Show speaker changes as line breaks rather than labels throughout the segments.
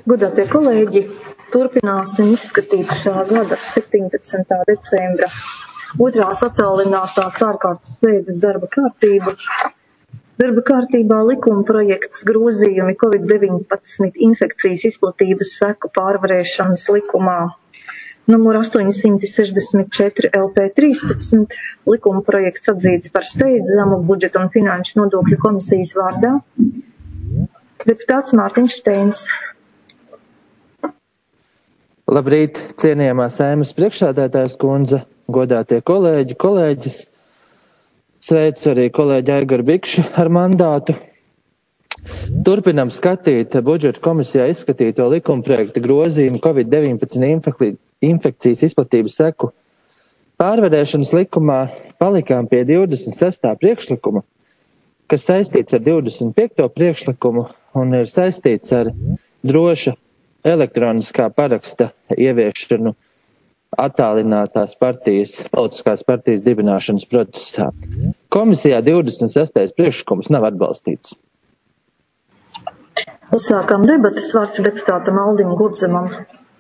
Godātie kolēģi, turpināsim izskatīt šā gada 17. decembra otrās attālinātās ārkārtas sēdes darba kārtību. Darba kārtībā likuma projekts grozījumi Covid-19 infekcijas izplatības seku pārvarēšanas likumā numur 864 LP 13, likuma projekts atzīts par steidzamu budžeta un finanšu nodokļu komisijas vārdā. Deputāts Mārtiņš Steins.
Labrīt, cienījamā Saeimas priekšsēdētājas kundze, godātie kolēģi, kolēģis. Sveicu arī kolēģi Aigaru Bikšu ar mandātu. Turpinam skatīt budžeta komisijā izskatīto likumprojekta grozījumu Covid-19 infekcijas izplatības seku pārvarēšanas likumā. Palikām pie 26. priekšlikuma, kas saistīts ar 25. priekšlikumu un ir saistīts ar droša elektroniskā paraksta ieviešanu attālinātās politiskās partijas dibināšanas procesā. Komisijā 26. priekšlikums nav atbalstīts.
Uzsākam debates, vārds deputātam Aldim Gudzemam.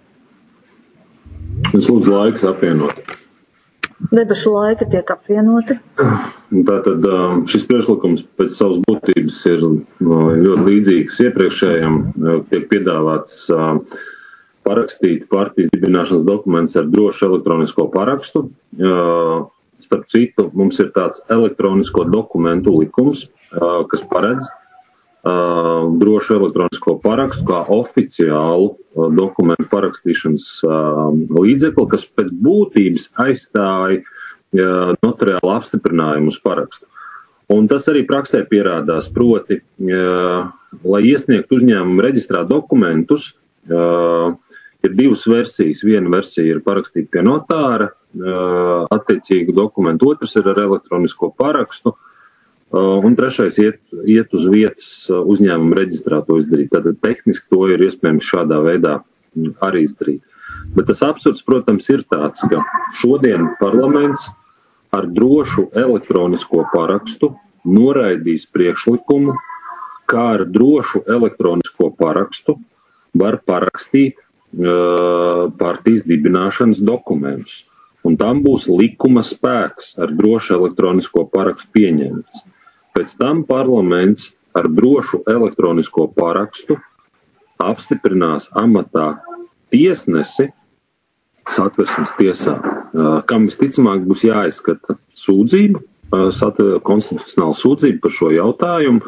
Es lūdzu laikus apvienot.
Debašu laika tiek apvienoti.
Tātad šis priekšlikums pēc savas būtības ir ļoti līdzīgs iepriekšējam. Tiek piedāvāts parakstīt partijas dibināšanas dokumentus ar drošu elektronisko parakstu. Starp citu, mums ir tāds elektronisko dokumentu likums, kas paredz drošu elektronisko parakstu kā oficiālu dokumentu parakstīšanas līdzekli, kas pēc būtības aizstāja notariālu apstiprinājumu uz parakstu. Un tas arī praksē pierādās, proti, lai iesniegtu uzņēmumu reģistrā dokumentus, ir divas versijas. Viena versija ir parakstīt pie notāra attiecīgu dokumentu, otrs ir ar elektronisko parakstu, un trešais iet uz vietas uzņēmuma reģistrā to izdarīt. Tātad tehniski to ir iespējams šādā veidā arī izdarīt. Bet tas absurds, protams, ir tāds, ka šodien parlaments ar drošu elektronisko parakstu noraidīs priekšlikumu, kā ar drošu elektronisko parakstu var parakstīt partijas dibināšanas dokumentus. Un tam būs likuma spēks ar drošu elektronisko parakstu pieņemts. Pēc tam parlaments ar drošu elektronisko parakstu apstiprinās amatā tiesnesi Satversmes tiesā, kam visticamāk būs jāizskata sūdzība, konstitucionāla sūdzība par šo jautājumu.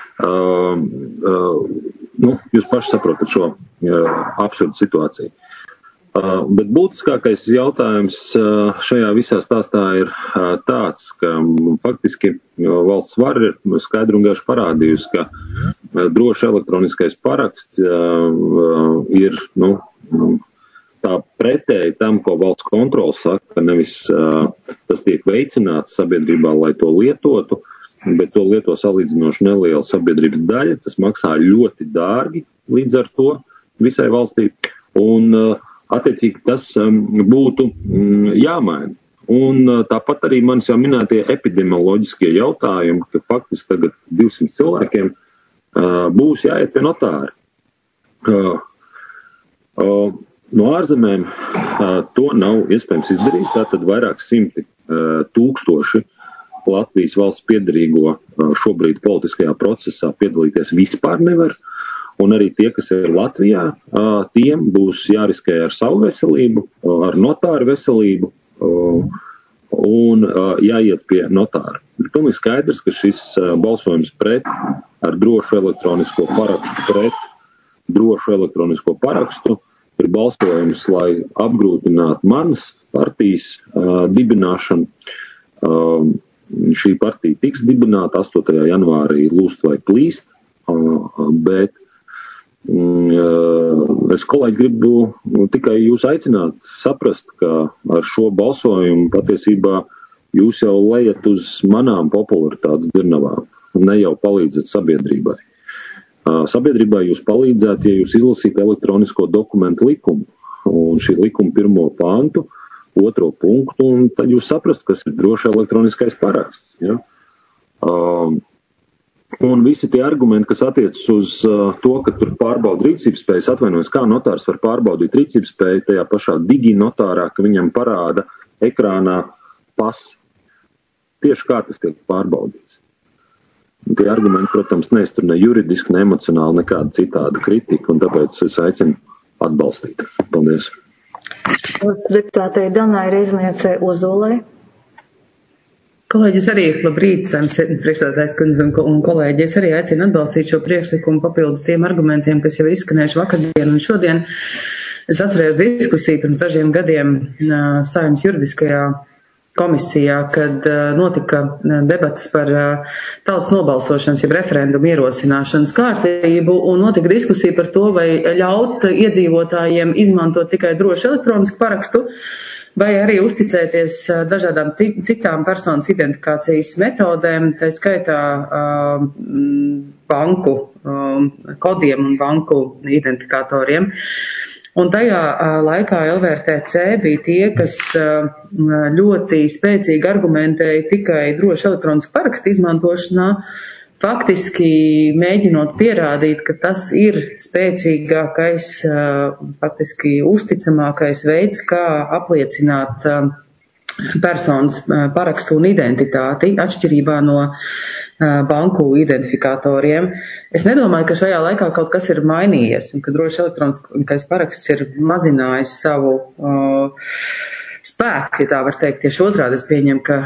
Jūs paši saprotat šo absurdu situāciju. Bet būtiskākais jautājums šajā visā stāstā ir tāds, ka faktiski valsts vara ir skaidri un gaiši parādījusi, ka droši elektroniskais paraksts ir tā pretēji tam, ko valsts kontrole saka, nevis tas tiek veicināts sabiedrībā, lai to lietotu, bet to lieto salīdzinoši neliela sabiedrības daļa. Tas maksā ļoti dārgi līdz ar to visai valstī. Un attiecīgi tas būtu jāmaina. Un tāpat arī manis jau minētie epidemioloģiskie jautājumi, ka faktiski tagad 200 cilvēkiem būs jāiet pie notāra. No ārzemēm to nav iespējams izdarīt, tātad vairāk simti tūkstoši Latvijas valsts piederīgo šobrīd politiskajā procesā piedalīties vispār nevar. Un arī tie, kas ir Latvijā, tiem būs jāriskē ar savu veselību, ar notāru veselību un jāiet pie notāra. Ir pilnīgi skaidrs, ka šis balsojums pret ar drošu elektronisko parakstu, pret drošu elektronisko parakstu ir balsojums, lai apgrūtinātu manas partijas dibināšanu. Šī partija tiks dibināta 8. janvārī lūst vai plīst, bet es, kolēģi, gribu tikai jūs aicināt saprast, ka ar šo balsojumu patiesībā jūs jau lejat uz manām popularitātes dzirnavām un ne jau palīdzat sabiedrībai. Sabiedrībai jūs palīdzētu, ja jūs izlasītu elektronisko dokumentu likumu un šī likuma 1. pantu, 2. punktu, un tad jūs saprast, kas ir droši elektroniskais paraksts. Ja? Un visi tie argumenti, kas attiecas uz to, ka tur pārbauda rīcības spējas, atvainojas, kā notārs var pārbaudīt rīcības spēju tajā pašā diginotārā, ka viņam parāda ekrānā pasi. Tieši kā tas tiek pārbaudīts. Un tie argumenti, protams, neiztur ne juridiski, ne emocionāli, nekāda citāda kritika, un tāpēc es aicinu atbalstīt. Paldies.
Deputātei Danai Reizniecei Ozolai.
Kolēģis arī, labrīt, priekšstādātājs kundze un kolēģi, es arī aicinu atbalstīt šo priekšlikumu papildus tiem argumentiem, kas jau izskanējuši vakardien un šodien. Es atcerējos diskusiju pirms dažiem gadiem Saeimas juridiskajā komisijā, kad notika debatas par tautas nobalsošanas, jeb referendumu ierosināšanas kārtību, un notika diskusija par to, vai ļaut iedzīvotājiem izmantot tikai drošu elektronisku parakstu, vai arī uzticēties dažādām citām personas identifikācijas metodēm, tā skaitā banku kodiem un banku identifikatoriem. Un tajā laikā LVRTC bija tie, kas ļoti spēcīgi argumentēja tikai droši elektronisku parakstu izmantošanā, faktiski mēģinot pierādīt, ka tas ir spēcīgākais, faktiski uzticamākais veids, kā apliecināt personas parakstu un identitāti, atšķirībā no banku identifikatoriem. Es nedomāju, ka šajā laikā kaut kas ir mainījies, un ka droši elektroniskais paraksts ir mazinājis savu spēku, ja tā var teikt. Tieši otrādi es pieņemu, ka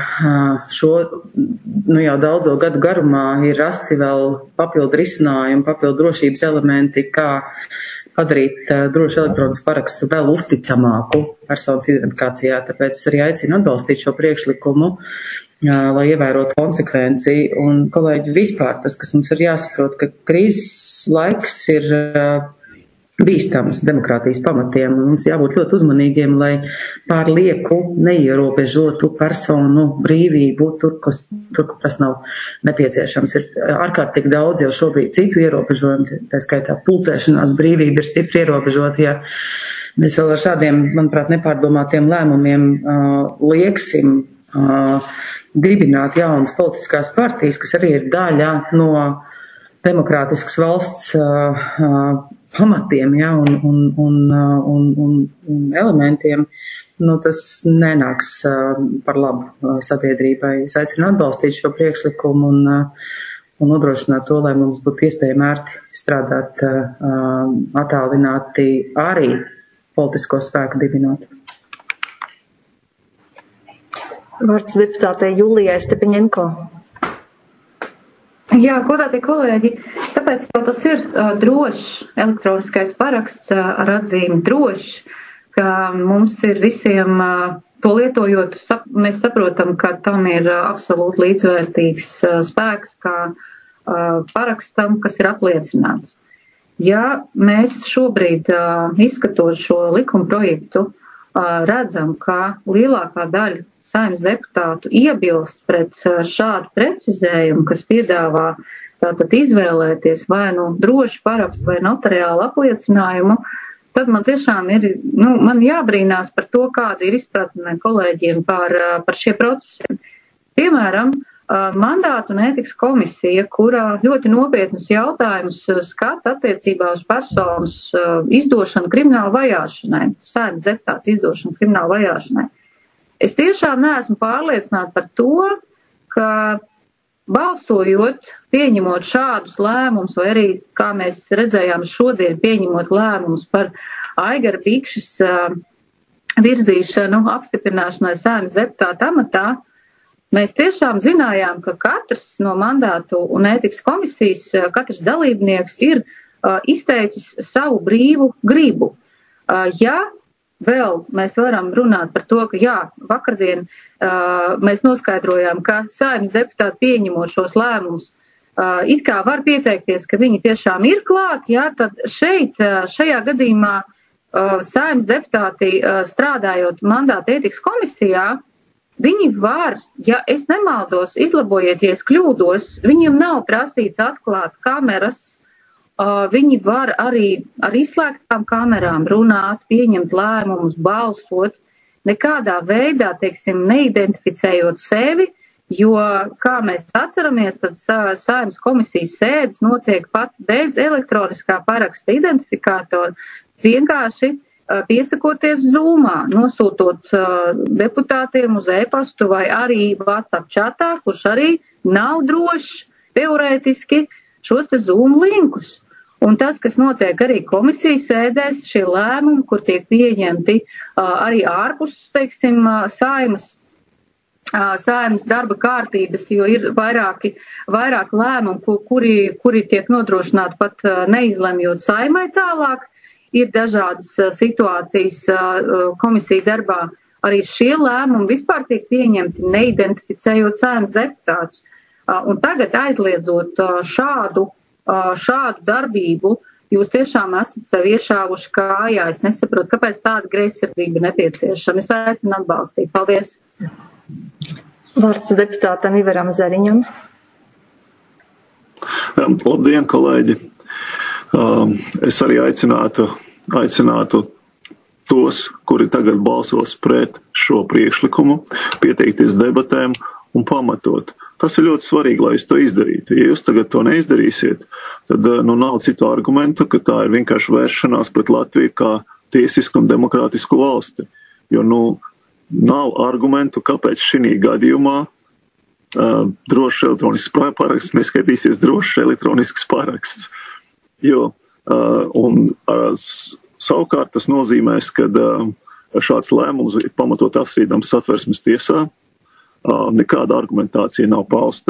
jau daudzo gadu garumā ir rasti vēl papildu risinājumi, papildu drošības elementi, kā padarīt drošu elektronisku parakstu vēl uzticamāku personas identifikācijā. Tāpēc es arī aicinu atbalstīt šo priekšlikumu, lai ievērotu konsekvenci. Un, kolēģi, vispār tas, kas mums ir jāsaprot, ka krīzes laiks ir bīstams demokrātijas pamatiem, un mums jābūt ļoti uzmanīgiem, lai pārlieku neierobežotu personu brīvību tur, kur tas nav nepieciešams. Ir ārkārtīgi daudz jau šobrīd citu ierobežojumu, tā skaitā pulcēšanās brīvība ir stipri ierobežota, ja mēs vēl ar šādiem, manuprāt, nepārdomātiem lēmumiem lieksim dibināt jaunas politiskās partijas, kas arī ir daļa no demokrātiskas valsts pamatiem, ja, un elementiem, tas nenāks par labu sabiedrībai. Es aicinu atbalstīt šo priekšlikumu un nodrošināt to, lai mums būtu iespēja mērti strādāt attālināti arī politisko spēku dibinot.
Vārds deputātei Julijai Stepiņenko.
Jā, godātie kolēģi, tāpēc jau tas ir drošs elektroniskais paraksts ar atzīmi drošs, ka mums ir visiem to lietojot, mēs saprotam, ka tam ir absolūti līdzvērtīgs spēks kā parakstam, kas ir apliecināts. Ja mēs šobrīd izskatot šo likuma projektu, redzam, ka lielākā daļa Saeimas deputātu iebilst pret šādu precizējumu, kas piedāvā tātad izvēlēties vai drošu parakstu vai notariālu apliecinājumu, tad man tiešām ir, man jābrīnās par to, kāda ir izpratne kolēģiem par šiem procesiem. Piemēram, mandātu un ētikas komisija, kurā ļoti nopietnas jautājumus skata attiecībā uz personas izdošanu kriminālu vajāšanai, Saeimas deputātu izdošanu kriminālu vajāšanai. Es tiešām neesmu pārliecināta par to, ka balsojot, pieņemot šādus lēmumus, vai arī, kā mēs redzējām šodien, pieņemot lēmumus par Aigara Bikšas virzīšanu, apstiprināšanai Saeimas deputāta amatā, mēs tiešām zinājām, ka katrs no mandātu un ētikas komisijas, katrs dalībnieks ir izteicis savu brīvu gribu. Ja vēl mēs varam runāt par to, ka vakardien mēs noskaidrojām, ka Saeimas deputāti pieņemot šos lēmumus, it kā var pieteikties, ka viņi tiešām ir klāt, tad šajā gadījumā Saeimas deputāti strādājot mandātu ētikas komisijā, viņi var, ja es nemaldos, izlabojieties, kļūdos, viņiem nav prasīts atklāt kameras, viņi var arī ar izslēgtām kamerām runāt, pieņemt lēmumus, balsot, nekādā veidā, neidentificējot sevi, jo, kā mēs atceramies, tad Saeimas komisijas sēdes notiek pat bez elektroniskā paraksta identifikātora, vienkārši piesakoties Zoomā, nosūtot deputātiem uz e-pastu vai arī WhatsApp čatā, kurš arī nav drošs teorētiski šos te Zoom linkus. Un tas, kas notiek arī komisijas sēdēs, šie lēmumi, kur tiek pieņemti arī ārpus, teiksim, Saeimas darba kārtības, jo ir vairāk lēmumu, kuri tiek nodrošināti pat neizlemjot Saeimai tālāk. Ir dažādas situācijas komisija darbā. Arī šie lēmumi vispār tiek pieņemti, neidentificējot Saeimas deputātus. Un tagad aizliedzot šādu darbību, jūs tiešām esat sev iešāvuši kājā. Es nesaprotu, kāpēc tāda greizsirdība nepieciešama. Es aicinu atbalstīt. Paldies!
Vārds deputātam Ivaram Zariņam.
Labdien, kolēģi! Es arī aicinātu tos, kuri tagad balsos pret šo priekšlikumu, pieteikties debatēm un pamatot. Tas ir ļoti svarīgi, lai jūs to izdarītu. Ja jūs tagad to neizdarīsiet, tad nav citu argumentu, ka tā ir vienkārši vēršanās pret Latviju kā tiesisku un demokrātisku valsti. Jo nav argumentu, kāpēc šī gadījumā drošs elektronisks paraksts neskaitīsies drošs elektronisks paraksts. Jo, savukārt tas nozīmēs, ka šāds lēmums ir pamatot apstrīdams Satversmes tiesā, nekāda argumentācija nav pausta,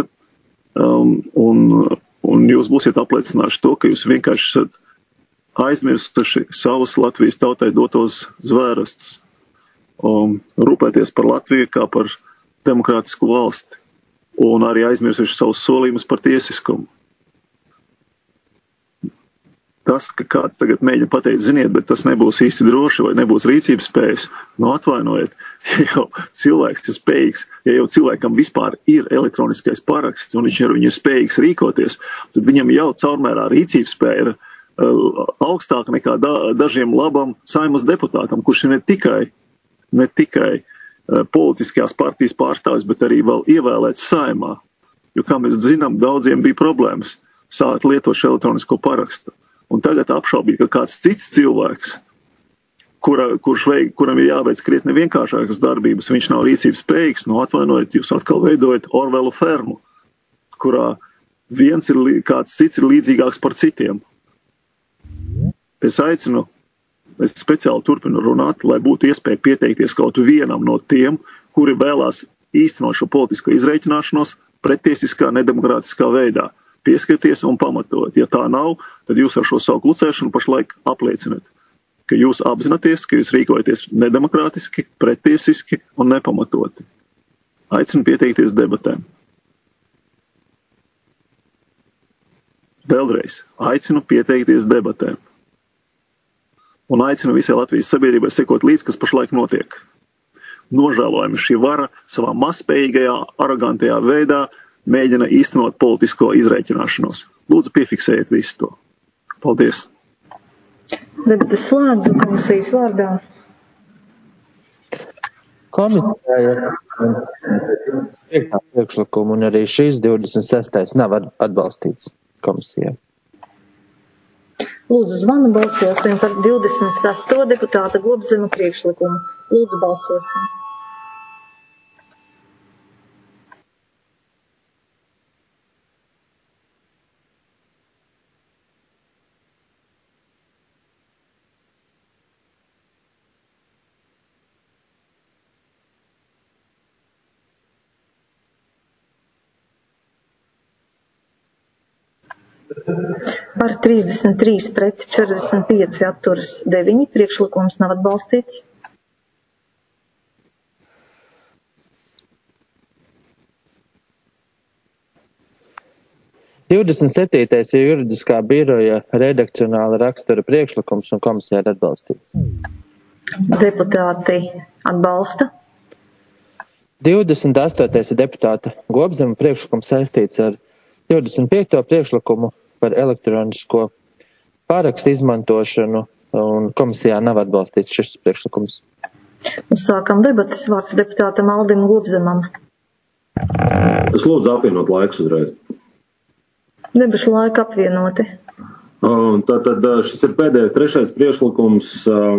un jūs būsiet apliecinājuši to, ka jūs vienkārši esat aizmirsuši savus Latvijas tautai dotos zvērastus, rūpēties par Latviju kā par demokrātisku valsti, un arī aizmirsuši savus solījumus par tiesiskumu. Tas, ka kāds tagad mēģina pateikt, ziniet, bet tas nebūs īsti droši vai nebūs rīcības spējas, atvainojiet, ja jau cilvēks ir spējīgs, ja jau cilvēkam vispār ir elektroniskais paraksts un viņš ir spējīgs rīkoties, tad viņam jau caurmērā rīcības spēja ir augstāka nekā dažiem labam Saeimas deputātam, kurš ir ne tikai politiskajās partijas pārstāvis, bet arī vēl ievēlēts Saeimā. Jo, kā mēs zinām, daudziem bija problēmas sākt lietot šo elektronisko parakstu. Un tagad apšaubīt, ka kāds cits cilvēks, kuram ir jāveic krietni vienkāršākas darbības, viņš nav rīcības spējīgs, atvainojiet, jūs atkal veidojat Orvelu fermu, kurā kāds cits ir līdzīgāks par citiem. Es speciāli turpinu runāt, lai būtu iespēja pieteikties kaut vienam no tiem, kuri vēlās īstenot šo politisko izreikināšanos prettiesiskā, nedemokrātiskā veidā. Pieskaities un pamatot. Ja tā nav, tad jūs ar šo savu klucēšanu pašlaik apliecināt, ka jūs apzināties, ka jūs rīkojaties nedemokrātiski, prettiesiski un nepamatoti. Aicinu pieteikties debatēm. Vēlreiz, aicinu pieteikties debatēm. Un aicinu visai Latvijas sabiedrībai sekot līdz, kas pašlaik notiek. Nožēlojami šī vara savā mazspējīgajā, arogantajā veidā mēģina īstenot politisko izreikināšanos. Lūdzu, piefiksējiet visu to. Paldies!
Debates slēdzu komisijas vārdā.
Komisija ir 5. priekšlikumu, un arī šis 26. nav atbalstīts komisijai.
Lūdzu, zvanu balsosim par 26. deputāta Gobzema priekšlikumu. Lūdzu, balsosim. Par 33 pret 45 atturas 9. Priekšlikums nav atbalstīts.
– 27. ir juridiskā biroja redakcionāla rakstura priekšlikums un komisijā ir atbalstīts.
Deputāti atbalsta.
28. ir deputāta Gobzema priekšlikums saistīts ar 25. priekšlikumu par elektronisko parakstu izmantošanu, un komisijā nav atbalstīts šis priekšlikums.
Sākam debatas. Vārds deputātam Aldim Gobzemam.
Es lūdzu apvienot laikus uzreiz.
Debašu laika apvienoti.
Tātad šis ir pēdējais 3. priekšlikums,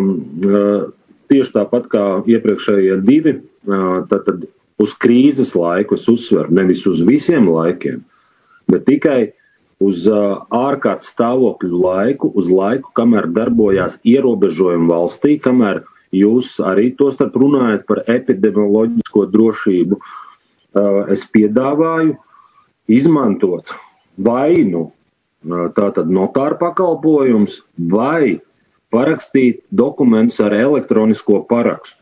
tieši tāpat kā iepriekšējie 2, tātad uz krīzes laiku es uzsveru, nevis uz visiem laikiem, bet tikai uz ārkārtas stāvokļu laiku, uz laiku, kamēr darbojās ierobežojumi valstī, kamēr jūs arī tostarp runājat par epidemioloģisko drošību. Es piedāvāju izmantot vai tātad notāra pakalpojums vai parakstīt dokumentus ar elektronisko parakstu.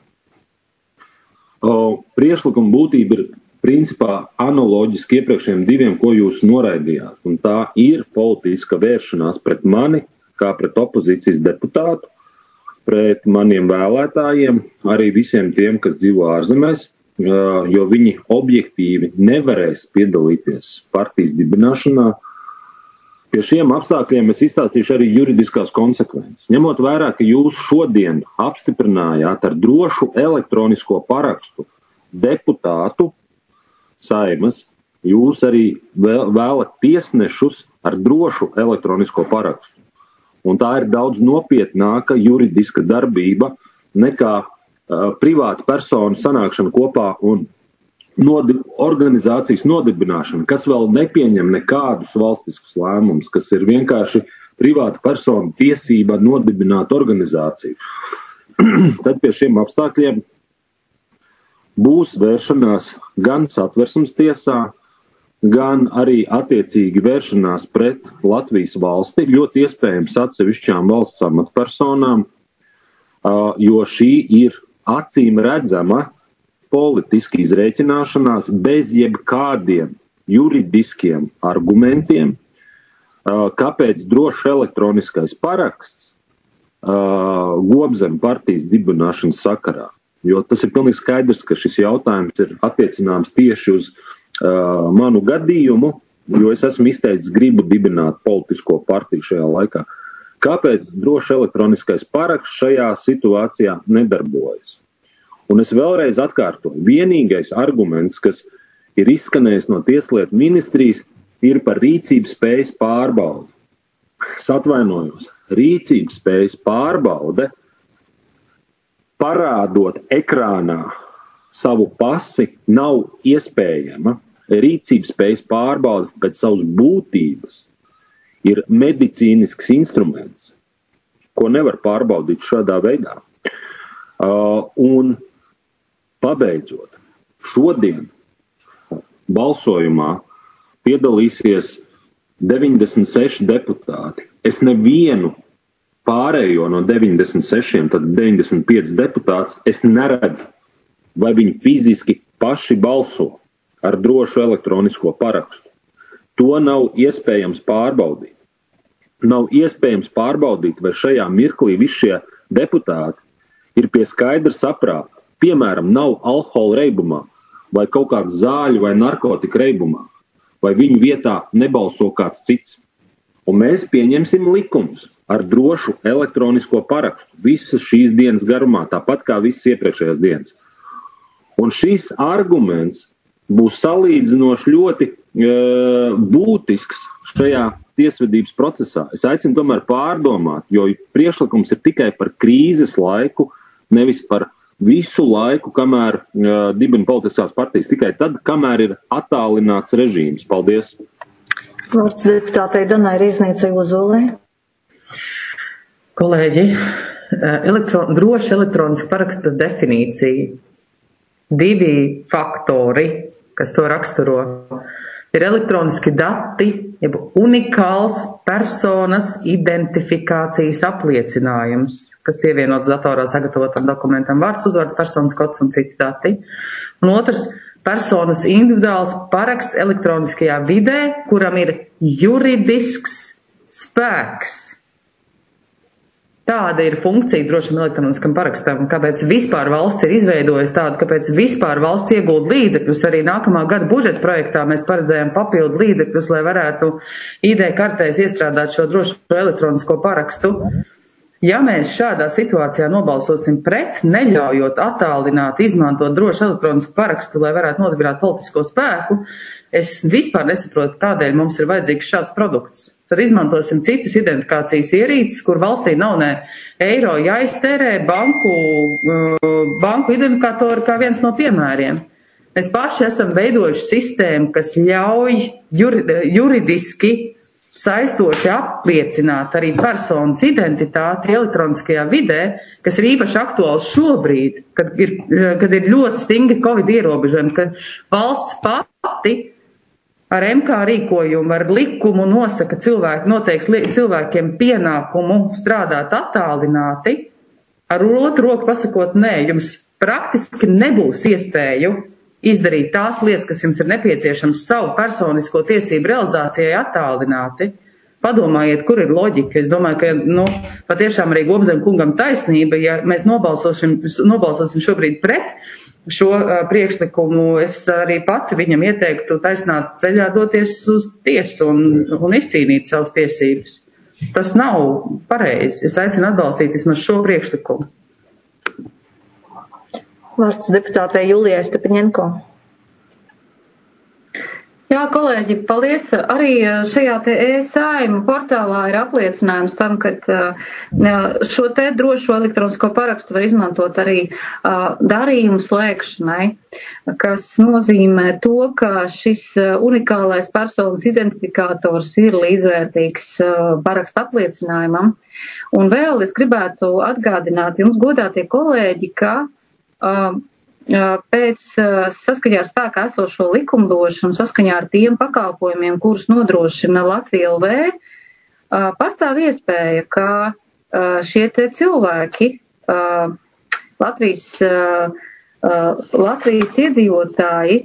Priekšlikuma būtība ir principā analoģiski iepriekšējiem 2, ko jūs noraidījāt. Un tā ir politiska vēršanās pret mani, kā pret opozīcijas deputātu, pret maniem vēlētājiem, arī visiem tiem, kas dzīvo ārzemēs, jo viņi objektīvi nevarēs piedalīties partijas dibināšanā. Pie šiem apstākļiem es izstāstīšu arī juridiskās konsekvences. Ņemot vērā, ka jūs šodien apstiprinājāt ar drošu elektronisko parakstu deputātu Saimas, jūs arī vēlat tiesnešus ar drošu elektronisko parakstu. Un tā ir daudz nopietnāka juridiska darbība nekā privāta persona sanākšana kopā un organizācijas nodibināšana, kas vēl nepieņem nekādus valstiskus lēmumus, kas ir vienkārši privāta persona tiesība nodibināt organizāciju. Tad pie šiem apstākļiem būs vēršanās gan Satversmes tiesā, gan arī attiecīgi vēršanās pret Latvijas valsti, ļoti iespējams atsevišķām valsts amatpersonām, jo šī ir acīm redzama politiski izrēķināšanās bez jebkādiem juridiskiem argumentiem, kāpēc drošs elektroniskais paraksts Gobzemu partijas dibināšanas sakarā. Jo tas ir pilnīgi skaidrs, ka šis jautājums ir attiecināms tieši uz manu gadījumu, jo es esmu izteicis gribu dibināt politisko partiju šajā laikā. Kāpēc drošs elektroniskais paraksts šajā situācijā nedarbojas? Un es vēlreiz atkārtoju, vienīgais arguments, kas ir izskanējis no Tieslietu ministrijas, ir par rīcības spējas pārbaudi. Es atvainojos, rīcības spējas pārbaude, parādot ekrānā savu pasi, nav iespējama. Rīcības spējas pārbaude pēc savas būtības ir medicīnisks instruments, ko nevar pārbaudīt šādā veidā. Un pabeidzot, šodien balsojumā piedalīsies 96 deputāti. Es nevienu pārējo no 96, tad 95 deputāts, es neredzu, vai viņi fiziski paši balso ar drošu elektronisko parakstu. To nav iespējams pārbaudīt. Nav iespējams pārbaudīt, vai šajā mirklī visi šie deputāti ir pie skaidra saprāta. Piemēram, nav alkohola reibumā, vai kaut kāds zāļu vai narkotika reibumā, vai viņu vietā nebalso kāds cits. Un mēs pieņemsim likumus ar drošu elektronisko parakstu visas šīs dienas garumā, tāpat kā visas iepriekšējās dienas. Un šis arguments būs salīdzinoši ļoti būtisks šajā tiesvedības procesā. Es aicinu tomēr pārdomāt, jo priekšlikums ir tikai par krīzes laiku, nevis par visu laiku, kamēr dibina politiskās partijas, tikai tad, kamēr ir attālināts režīms. Paldies!
Vārds deputātei Danai Rīzniecei Ozolē.
Kolēģi, droši elektroniski paraksta definīcija. 2 faktori, kas to raksturo, ir elektroniski dati, jeb unikāls personas identifikācijas apliecinājums, kas pievienots datorā sagatavotam dokumentam, vārds, uzvārds, personas kods un citi dati. Un otrs, personas individuāls paraksts elektroniskajā vidē, kuram ir juridisks spēks. Tāda ir funkcija drošam elektroniskam parakstam, kāpēc vispār valsts ir izveidojusi tādu, kāpēc vispār valsts iegūda līdzekļus. Arī nākamā gada budžeta projektā mēs paredzējām papildu līdzekļus, lai varētu ID kartēs iestrādāt šo drošo elektronisko parakstu. Ja mēs šādā situācijā nobalsosim pret, neļaujot attālināt, izmantot drošu elektronisku parakstu, lai varētu nodibināt politisko spēku, es vispār nesaprotu, kādēļ mums ir vajadzīgs šāds produkts. Tad izmantosim citas identifikācijas ierīces, kur valstī nav ne eiro jāiztērē, banku identifikātori kā viens no piemēriem. Mēs paši esam veidojuši sistēmu, kas ļauj juridiski saistoši apliecināt arī personas identitāti elektroniskajā vidē, kas ir īpaši aktuāls šobrīd, kad ir ļoti stingri Covid ierobežojumi, kad valsts pati ar MK rīkojumu, ar likumu nosaka noteiks cilvēkiem pienākumu strādāt attālināti, ar otru roku pasakot, nē, jums praktiski nebūs iespēju izdarīt tās lietas, kas jums ir nepieciešams savu personisko tiesību realizācijai attālināti. Padomājiet, kur ir loģika. Es domāju, ka patiešām arī Gobzem kungam taisnība, ja mēs nobalsosim šobrīd pret šo priekšlikumu, es arī pati viņam ieteiktu taisnāt ceļā doties uz tiesu un izcīnīt savas tiesības. Tas nav pareizi. Es aicinu atbalstīt vismaz šo priekšlikumu.
Vārds deputātei Julijai Stepaņenko.
Jā, kolēģi, paldies. Arī šajā te e-Saima portālā ir apliecinājums tam, ka šo te drošo elektronisko parakstu var izmantot arī darījumu slēgšanai, kas nozīmē to, ka šis unikālais personas identifikators ir līdzvērtīgs paraksta apliecinājumam. Un vēl es gribētu atgādināt jums, godātie kolēģi, ka pēc saskaņā ar spēkā esošo likumdošanu, saskaņā ar tiem pakalpojumiem, kurus nodrošina Latvija LV, pastāv iespēja, ka šie te cilvēki, Latvijas iedzīvotāji,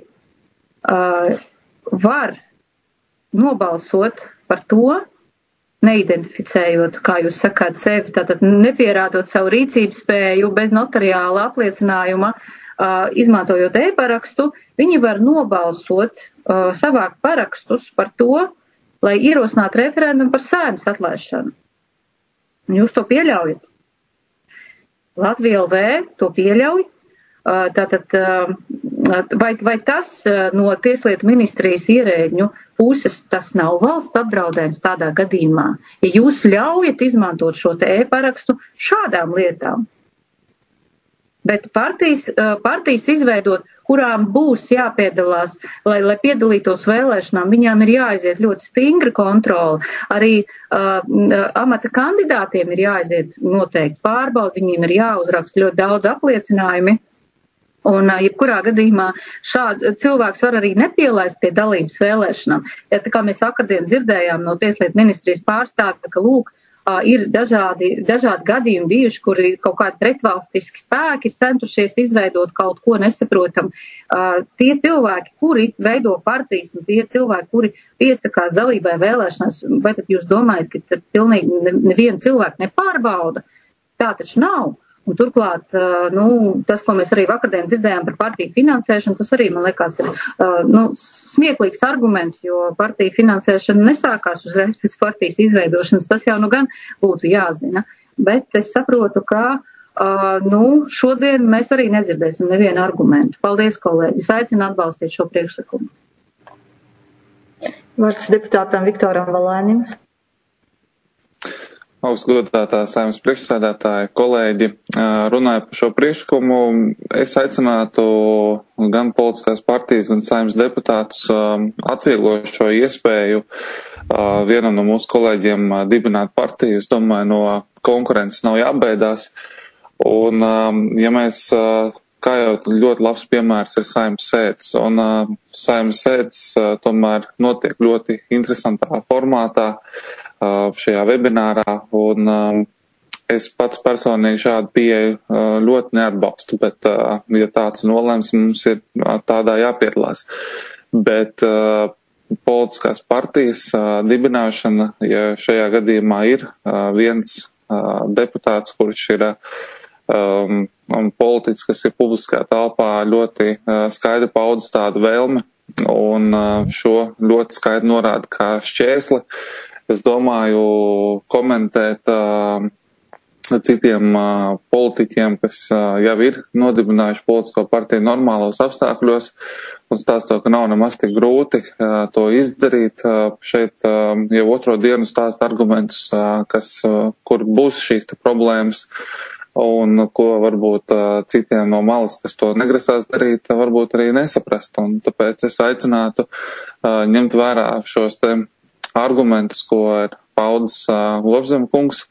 var nobalsot par to, neidentificējot, kā jūs sakāt, sevi, tātad nepierādot savu rīcības spēju bez notariāla apliecinājuma, izmantojot e-parakstu, viņi var nobalsot, savākt parakstus par to, lai ierosinātu referendumu par Saeimas atlaišanu. Jūs to pieļaujat? Latvija LV to pieļauj. Tātad, vai tas no Tieslietu ministrijas ierēģņu puses, tas nav valsts apdraudējums tādā gadījumā, ja jūs ļaujat izmantot šo te e-parakstu šādām lietām? Bet partijas izveidot, kurām būs jāpiedalās, lai piedalītos vēlēšanām, viņām ir jāaiziet ļoti stingra kontrola. Arī amata kandidātiem ir jāaiziet noteikti pārbaudi, viņiem ir jāuzraksta ļoti daudz apliecinājumi. Un jebkurā gadījumā šādu cilvēks var arī nepielaist pie dalības vēlēšanām. Ja, tā kā mēs vakardien dzirdējām no Tieslietu ministrijas pārstāvja, ka lūk, ir dažādi gadījumi bijuši, kuri kaut kādi pretvalstiski spēki ir centušies izveidot kaut ko nesaprotam. Tie cilvēki, kuri veido partijas un tie cilvēki, kuri piesakās dalībai vēlēšanās, vai tad jūs domājat, ka tad pilnīgi nevienu cilvēku nepārbauda? Tā taču nav. Un turklāt, tas, ko mēs arī vakardien dzirdējām par partiju finansēšanu, tas arī, man liekas, ir smieklīgs arguments, jo partiju finansēšana nesākās uzreiz pēc partijas izveidošanas, tas jau gan būtu jāzina. Bet es saprotu, ka šodien mēs arī nedzirdēsim nevienu argumentu. Paldies, kolēģi. Es aicinu atbalstīt šo priekšlikumu.
Vārds deputātam Viktoram Valēnim.
Augstgodātā Saeimas priekšsēdētāja, kolēģi, runāja par šo priekšlikumu. Es aicinātu gan politiskās partijas, gan Saeimas deputātus atvieglot šo iespēju vienam no mūsu kolēģiem dibināt partiju. Es domāju, no konkurences nav jābaidās. Un, ja mēs, kā jau ļoti labs piemērs ir Saeimas sēdes, un Saeimas sēdes tomēr notiek ļoti interesantā formātā, šajā webinārā, un es pats personīgi šādu pieeju ļoti neatbalstu, bet, ja tāds nolēms, mums ir tādā jāpiedalās. Bet politiskās partijas dibināšana, ja šajā gadījumā ir viens deputāts, kurš ir politiķis, kas ir publiskajā telpā ļoti skaidri paudis tādu vēlmi, un šo ļoti skaidri norāda kā šķēsli, es domāju, komentēt citiem politiķiem, kas jau ir nodibinājuši politisko partiju normālos apstākļos, un stāsto, ka nav nemaz tik grūti to izdarīt. Šeit jau otro dienu stāst argumentus, kur būs šīs te problēmas, un ko varbūt citiem no malas, kas to negrasās darīt, varbūt arī nesaprast. Un tāpēc es aicinātu ņemt vērā šos te argumentus, ko ir paudis Gobzema kungs,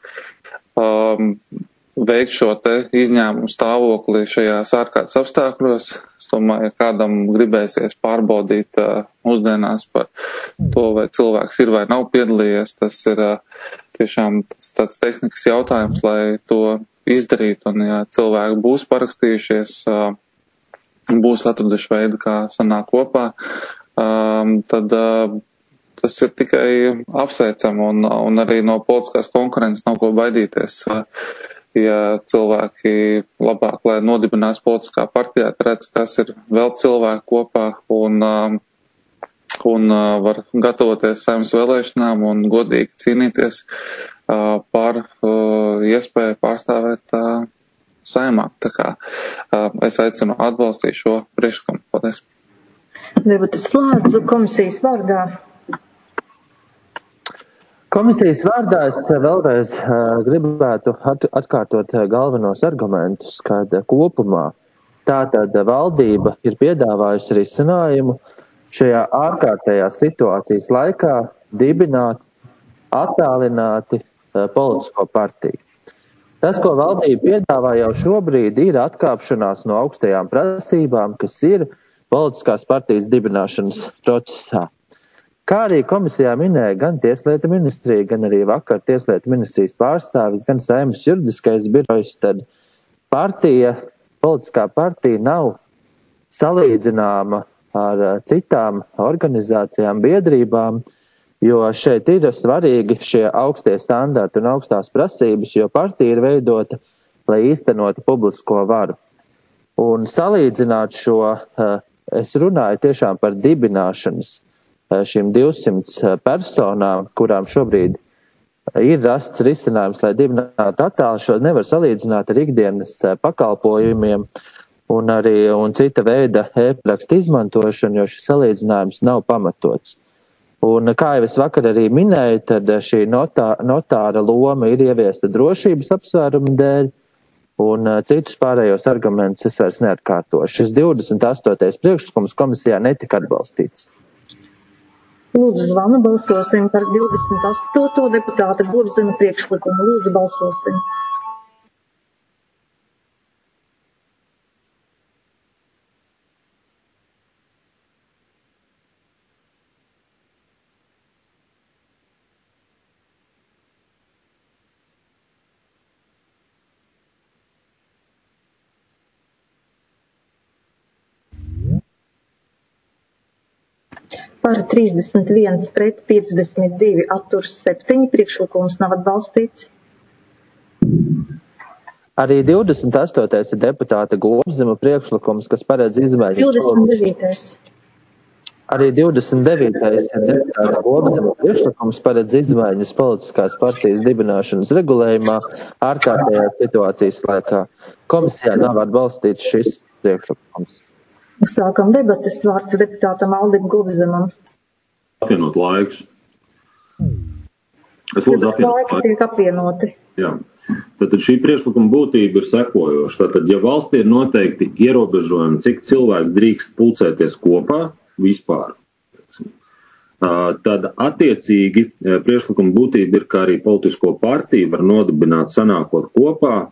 veikt šo te izņēmumu stāvokli šajās ārkārtas apstākļos. Es domāju, ja kādam gribēsies pārbaudīt mūsdienās par to, vai cilvēks ir vai nav piedalījies, tas ir tiešām tāds tehnikas jautājums, lai to izdarītu. Un ja cilvēki būs parakstījušies, būs atraduši veidu, kā sanāk kopā, tad tas ir tikai apsveicam, un arī no politiskās konkurences nav ko baidīties. Ja cilvēki labāk, lai nodibinās politiskā partijā, redz, kas ir vēl cilvēki kopā un var gatavoties saimnes vēlēšanām un godīgi cīnīties par iespēju pārstāvēt saimā. Tā kā es aicinu atbalstīt šo priekšlikumu. Paldies.
Debates slēdzu komisijas vārdā.
Komisijas vārdā es vēlreiz gribētu atkārtot galvenos argumentus, kad kopumā tātad valdība ir piedāvājusi risinājumu šajā ārkārtējās situācijas laikā dibināt attālināti politisko partiju. Tas, ko valdība piedāvā jau šobrīd, ir atkāpšanās no augstajām prasībām, kas ir politiskās partijas dibināšanas procesā. Kā arī komisijā minēja gan Tieslietu ministrija, gan arī vakar Tieslietu ministrijas pārstāvis, gan Saeimas juridiskais birojs, tad politiskā partija nav salīdzināma ar citām organizācijām, biedrībām, jo šeit ir svarīgi šie augstie standarti un augstās prasības, jo partija ir veidota, lai īstenotu publisko varu. Un salīdzināt šo, es runāju tiešām par dibināšanas šīm 200 personām, kurām šobrīd ir rasts risinājums, lai dibinātu attāli, šo nevar salīdzināt ar ikdienas pakalpojumiem un cita veida e-parakstu izmantošanu, jo šis salīdzinājums nav pamatots. Un kā jau es vakar arī minēju, tad šī notāra loma ir ieviesta drošības apsvērumu dēļ, un citus pārējos argumentus es vairs neatkārtošu. Šis 28. priekšlikums komisijā netika atbalstīts.
Lūdzu zvanu, balsosim par 28. deputāta Gobzema priekšlikumu. Lūdzu balsosim. Par 31 pret 52 atturs 7, priekšlikums nav atbalstīts.
Arī 28. deputāta Gobzema priekšlikums, kas paredz izmaiņas.
29.
Arī 29. deputāta Gobzema priekšlikums paredz izmaiņas politiskās partijas dibināšanas regulējumā ārkārtējās situācijas laikā. Komisijā nav atbalstīts šis priekšlikums.
Sākam debates, vārds deputātam Aldim Gobzemam.
Apvienot laikus.
Laiki tiek apvienoti.
Jā. Tātad šī priekšlikuma būtība ir sekojoša. Tātad, ja valstī ir noteikti ierobežojumi, cik cilvēki drīkst pulcēties kopā vispār, tad attiecīgi priekšlikuma būtība ir, ka arī politisko partiju var nodibināt sanākot kopā.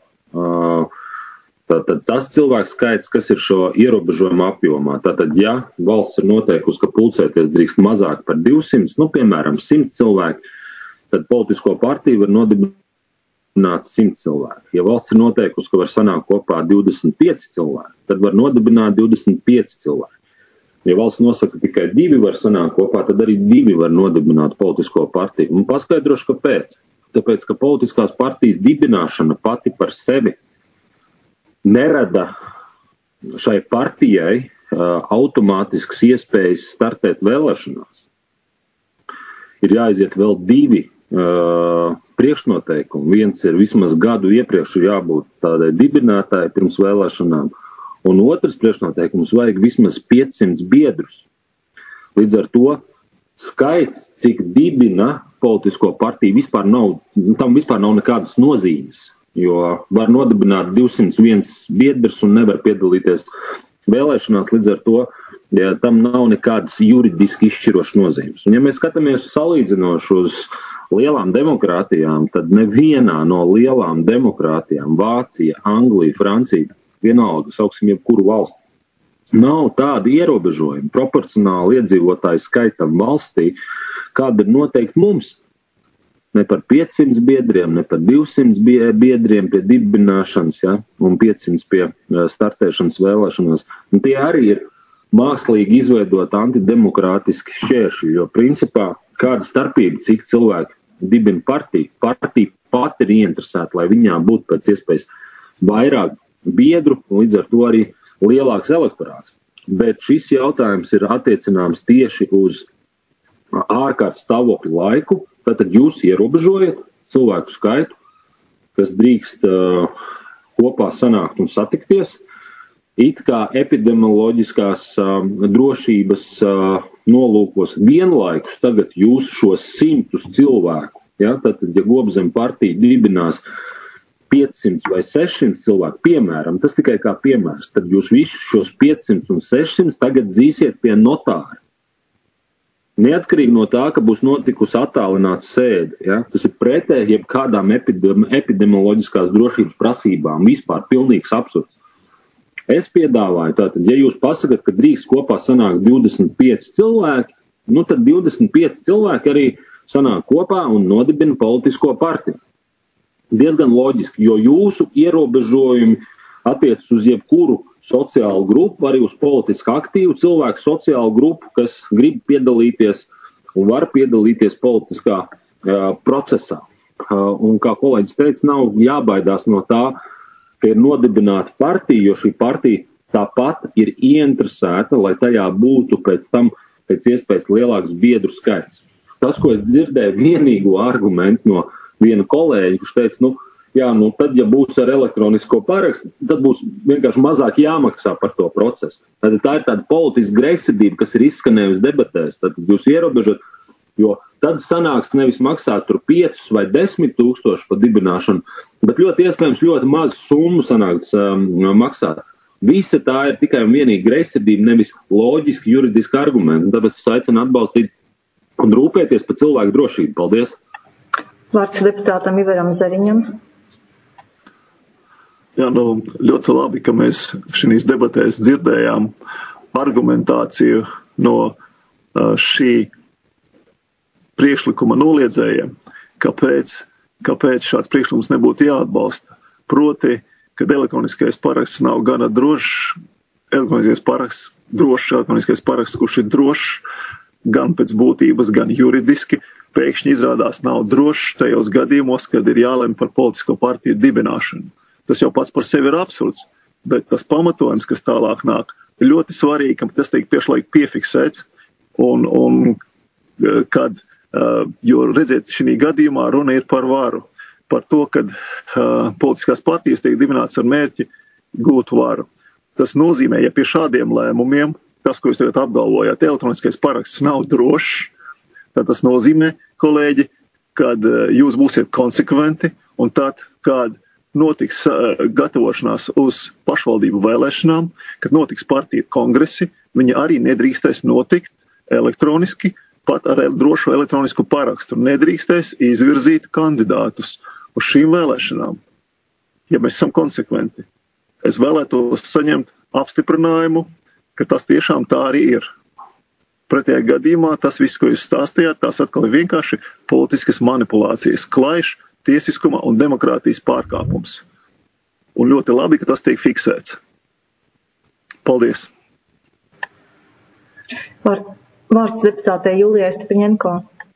Tātad tas cilvēks skaits, kas ir šo ierobežojumu apjomā. Tātad, ja valsts ir noteikusi, ka pulcēties drīkst mazāk par 200, piemēram, 100 cilvēki, tad politisko partiju var nodibināt 100 cilvēki. Ja valsts ir noteikusi, ka var sanākt kopā 25 cilvēki, tad var nodibināt 25 cilvēki. Ja valsts nosaka, ka tikai 2 var sanākt kopā, tad arī 2 var nodibināt politisko partiju. Un paskaidrošu, kāpēc. Tāpēc, ka politiskās partijas dibināšana pati par sevi nerada šai partijai automātiskas iespējas startēt vēlēšanās. Ir jāiziet vēl 2 priekšnoteikumi. Viens ir vismaz gadu iepriekš ir jābūt tādai dibinātāji pirms vēlēšanām, un otrs priekšnoteikums vajag vismaz 500 biedrus. Līdz ar to skaits, cik dibina politisko partiju, tam vispār nav nekādas nozīmes, jo var nodibināt 201 biedrs un nevar piedalīties vēlēšanās, līdz ar to tam nav nekādas juridiski izšķirošas nozīmes. Un ja mēs skatāmies salīdzinoši uz lielām demokrātijām, tad nevienā no lielām demokrātijām, Vācija, Anglija, Francija, vienalga, sauksim jebkuru valsti, nav tāda ierobežojuma proporcionāli iedzīvotāju skaitam valstī, kāda ir noteikti mums. Ne par 500 biedriem, ne par 200 biedriem pie dibināšanas, ja, un 500 pie startēšanas vēlēšanās. Un tie arī ir mākslīgi izveidot antidemokrātiski šķēršļi, jo principā kāda starpība, cik cilvēki dibina partiju. Partija pat ir ieinteresēta, lai viņām būtu pēc iespējas vairāk biedru, un līdz ar to arī lielāks elektorāts. Bet šis jautājums ir attiecināms tieši uz ārkārtas stāvokļu laiku, tātad jūs ierobežojat cilvēku skaitu, kas drīkst kopā sanākt un satikties, it kā epidemioloģiskās drošības nolūkos vienlaikus tagad jūs šos 100 cilvēku, ja, tātad, ja Gobzem partija dibinās 500 vai 600 cilvēku, piemēram, tas tikai kā piemērs, tad jūs visus šos 500 un 600 tagad dzīsiet pie notāra. Neatkarīgi no tā, ka būs notikusi attālināta sēde, ja, tas ir pretēji jebkādām epidemioloģiskās drošības prasībām, vispār pilnīgs absurds. Es piedāvāju, tātad, ja jūs pasakat, ka drīkst kopā sanāk 25 cilvēki, nu tad 25 cilvēki arī sanāk kopā un nodibina politisko partiju. Diezgan loģiski, jo jūsu ierobežojumi attiecas uz jebkuru sociālu grupu, arī uz politiski aktīvu cilvēku sociālu grupu, kas grib piedalīties un var piedalīties politiskā procesā. Un kā kolēģis teica, nav jābaidās no tā, ka ir nodibināta partija, jo šī partija tāpat ir ieinteresēta, lai tajā būtu pēc tam pēc iespējas lielāks biedru skaits. Tas, ko es dzirdēju vienīgo argumentu no viena kolēģa, kurš teica, tad, ja būs ar elektronisko parakstu, tad būs vienkārši mazāk jāmaksā par to procesu. Tad tā ir tāda politiska greizsirdība, kas ir izskanējusi debatēs. Tad jūs ierobežat, jo tad sanāks nevis maksāt tur 5 vai 10 tūkstoši par dibināšanu, bet ļoti iespējams ļoti mazu summu sanāks maksāt. Visa tā ir tikai un vienīgi greizsirdība, nevis loģiski juridiski argumenti. Tāpēc es aicinu atbalstīt un rūpēties par cilvēku drošību. Paldies!
Vārds deputātam Ivaram Zariņam.
Jā, ļoti labi, ka mēs šīs debatēs dzirdējām argumentāciju no šī priekšlikuma noliedzējiem, kāpēc šāds priekšlikums nebūtu jāatbalsta. Proti, kad elektroniskais paraksts nav gana drošs, elektroniskais paraksts, kurš ir drošs gan pēc būtības, gan juridiski, pēkšņi izrādās nav drošs tajos gadījumos, kad ir jālemj par politisko partiju dibināšanu. Tas jau pats par sevi ir absurds, bet tas pamatojums, kas tālāk nāk, ir ļoti svarīgi, ka tas tiek piešlaik piefiksēts, jo redziet, šī gadījumā runa ir par varu, par to, kad politiskās partijas tiek dibināts ar mērķi gūt varu. Tas nozīmē, ja pie šādiem lēmumiem, tas, ko jūs tagad apgalvojāt, elektroniskais paraksts nav drošs, tad tas nozīmē, kolēģi, kad jūs būsiet konsekventi un tad, kad notiks gatavošanās uz pašvaldību vēlēšanām, kad notiks partiju kongresi, viņi arī nedrīkstēs notikt elektroniski, pat ar drošu elektronisku parakstu. Nedrīkstēs izvirzīt kandidātus uz šīm vēlēšanām, ja mēs esam konsekventi. Es vēlētos saņemt apstiprinājumu, ka tas tiešām tā arī ir. Pretējā gadījumā tas viss, ko jūs stāstījāt, tās atkal ir vienkārši politiskas manipulācijas, klaišs, tiesiskuma un demokrātijas pārkāpums. Un ļoti labi, ka tas tiek fiksēts. Paldies!
Vārds deputātei Julijai Stepaņenko.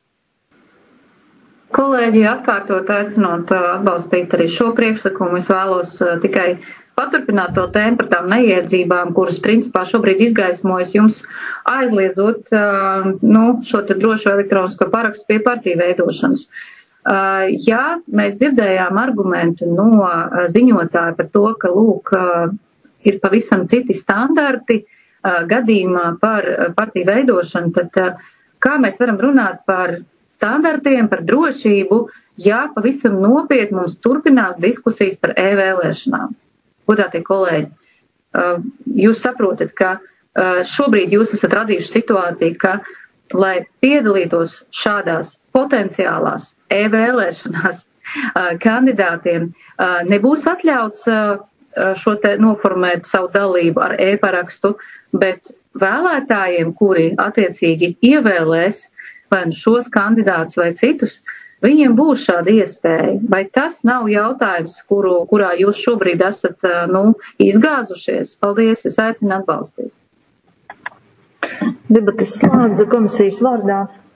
Kolēģi, atkārtot aicinot atbalstīt arī šo priekšlikumu, es vēlos tikai paturpināt to tēmu par tām neiedzībām, kuras principā šobrīd izgaismojas jums aizliedzot šo te drošo elektronisko parakstu pie partiju veidošanas. Ja mēs dzirdējām argumentu no ziņotāja par to, ka, lūk, ir pavisam citi standarti gadījumā par partiju veidošanu, tad kā mēs varam runāt par standartiem, par drošību, ja pavisam nopietni mums turpinās diskusijas par e-vēlēšanām? Godātie kolēģi, jūs saprotat, ka šobrīd jūs esat radījuši situāciju, ka, lai piedalītos šādās potenciālās e-vēlēšanās kandidātiem, nebūs atļauts šo te noformēt savu dalību ar e-parakstu, bet vēlētājiem, kuri attiecīgi ievēlēs vai šos kandidātus vai citus, viņiem būs šāda iespēja. Vai tas nav jautājums, kurā jūs šobrīd esat izgāzušies? Paldies, es aicinu atbalstīt.
Debates slēdza komisijas vārdā.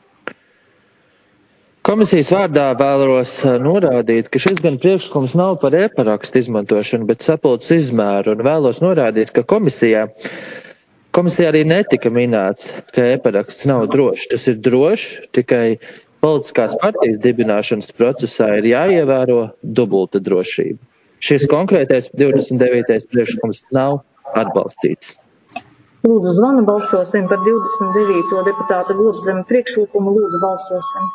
Komisijas vārdā vēlos norādīt, ka šis gan priekšlikums nav par e-parakstu izmantošanu, bet sapulces izmēru, un vēlos norādīt, ka komisijā arī netika minēts, ka e-paraksts nav drošs. Tas ir drošs, tikai politiskās partijas dibināšanas procesā ir jāievēro dubulta drošība. Šis konkrētais 29. priekšlikums nav atbalstīts.
Lūdzu, zvanu balsosim par 29. deputāta Gobzema priekšlikumu. Lūdzu, balsosim.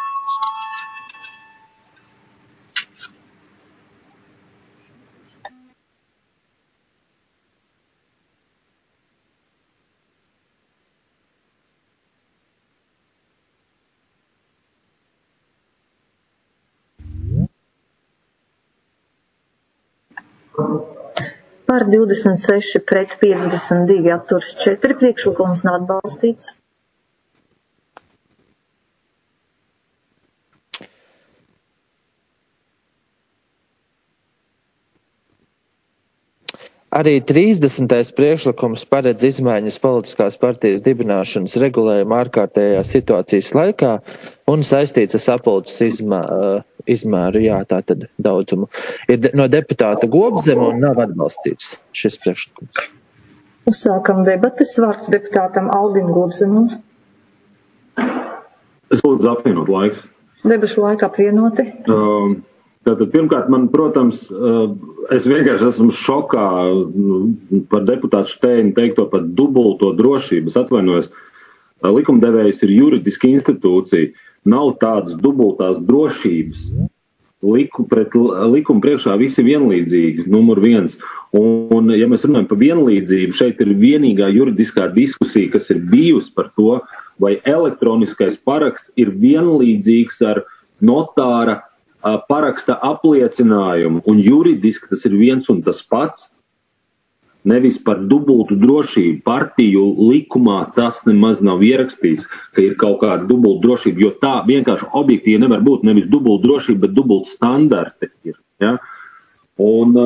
Par 26 pret 52 atturas 4 priekšlikums nav atbalstīts.
Arī 30. priekšlikums paredz izmaiņas politiskās partijas dibināšanas regulējuma ārkārtējās situācijas laikā un saistīts ar sapulces izmēru, tātad daudzumu. Ir no deputāta Gobzema un nav atbalstīts šis priekšlikums.
Uzsākam debates. Vārds deputātam Aldim Gobzemam.
Es lūdzu apvienot laiks.
Debašu laikā apvienoti.
Tātad, pirmkārt, man, protams, es vienkārši esmu šokā par deputātu Šteinu teikto par dubulto drošību. Es atvainojos, likumdevējs ir juridiska institūcija. Nav tādas dubultās drošības. Pret likumu priekšā visi vienlīdzīgi, numur 1. Un, ja mēs runājam par vienlīdzību, šeit ir vienīgā juridiskā diskusija, kas ir bijusi par to, vai elektroniskais paraksts ir vienlīdzīgs ar notāra paraksta apliecinājumu, un juridiski tas ir viens un tas pats, nevis par dubultu drošību. Partiju likumā tas nemaz nav ierakstīts, ka ir kaut kāda dubulta drošība, jo tā vienkārši objektīvi nevar būt nevis dubulta drošība, bet dubulta standarti ir. Ja? Un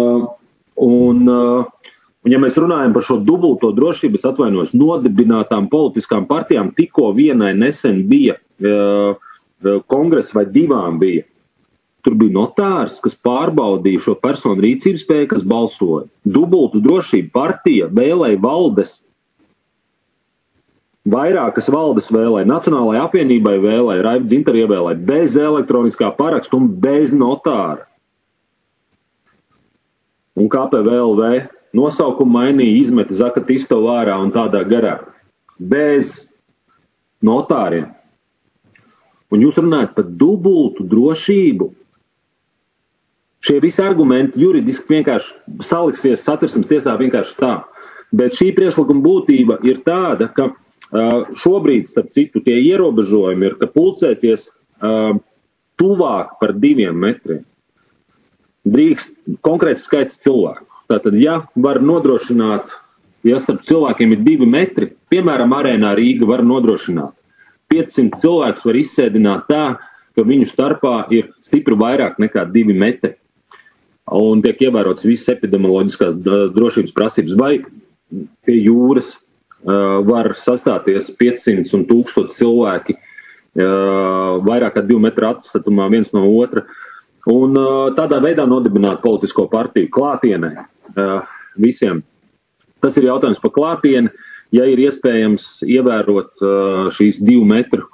ja mēs runājam par šo dubulto drošību, es atvainojos, nodibinātām politiskām partijām tikko vienai nesen bija kongress vai divām bija. Tur bija notārs, kas pārbaudīja šo personu rīcības spēju, kas balsoja. Dubultu drošību partija vēlēja valdes. Vairākas valdes vēlēja, Nacionālajai apvienībai vēlēja, Raivis Dzintari ievēlēja bez elektroniskā paraksta un bez notāra. Un KPVLV nosaukumu mainīja, izmeta Zakatisto vārā un tādā garā. Bez notāriem. Un jūs runājat par dubultu drošību. Šie visi argumenti juridiski vienkārši saliksies Satversmes tiesā vienkārši tā. Bet šī priekšlikuma būtība ir tāda, ka šobrīd, starp citu, tie ierobežojumi ir, ka pulcēties tuvāk par 2 metriem. Drīkst konkrēts skaits cilvēku. Tātad, ja var nodrošināt, ja starp cilvēkiem ir 2 metri, piemēram, arēnā Rīga var nodrošināt. 500 cilvēks var izsēdināt tā, ka viņu starpā ir stipri vairāk nekā 2 metri. Un tiek ievērotas visas epidemioloģiskās drošības prasības. Vai pie jūras var sastāties 500 un 1000 cilvēki vairāk kā 2 metru atstatumā viens no otra. Un tādā veidā nodibināt politisko partiju klātienē visiem. Tas ir jautājums par klātieni. Ja ir iespējams ievērot šīs 2 metru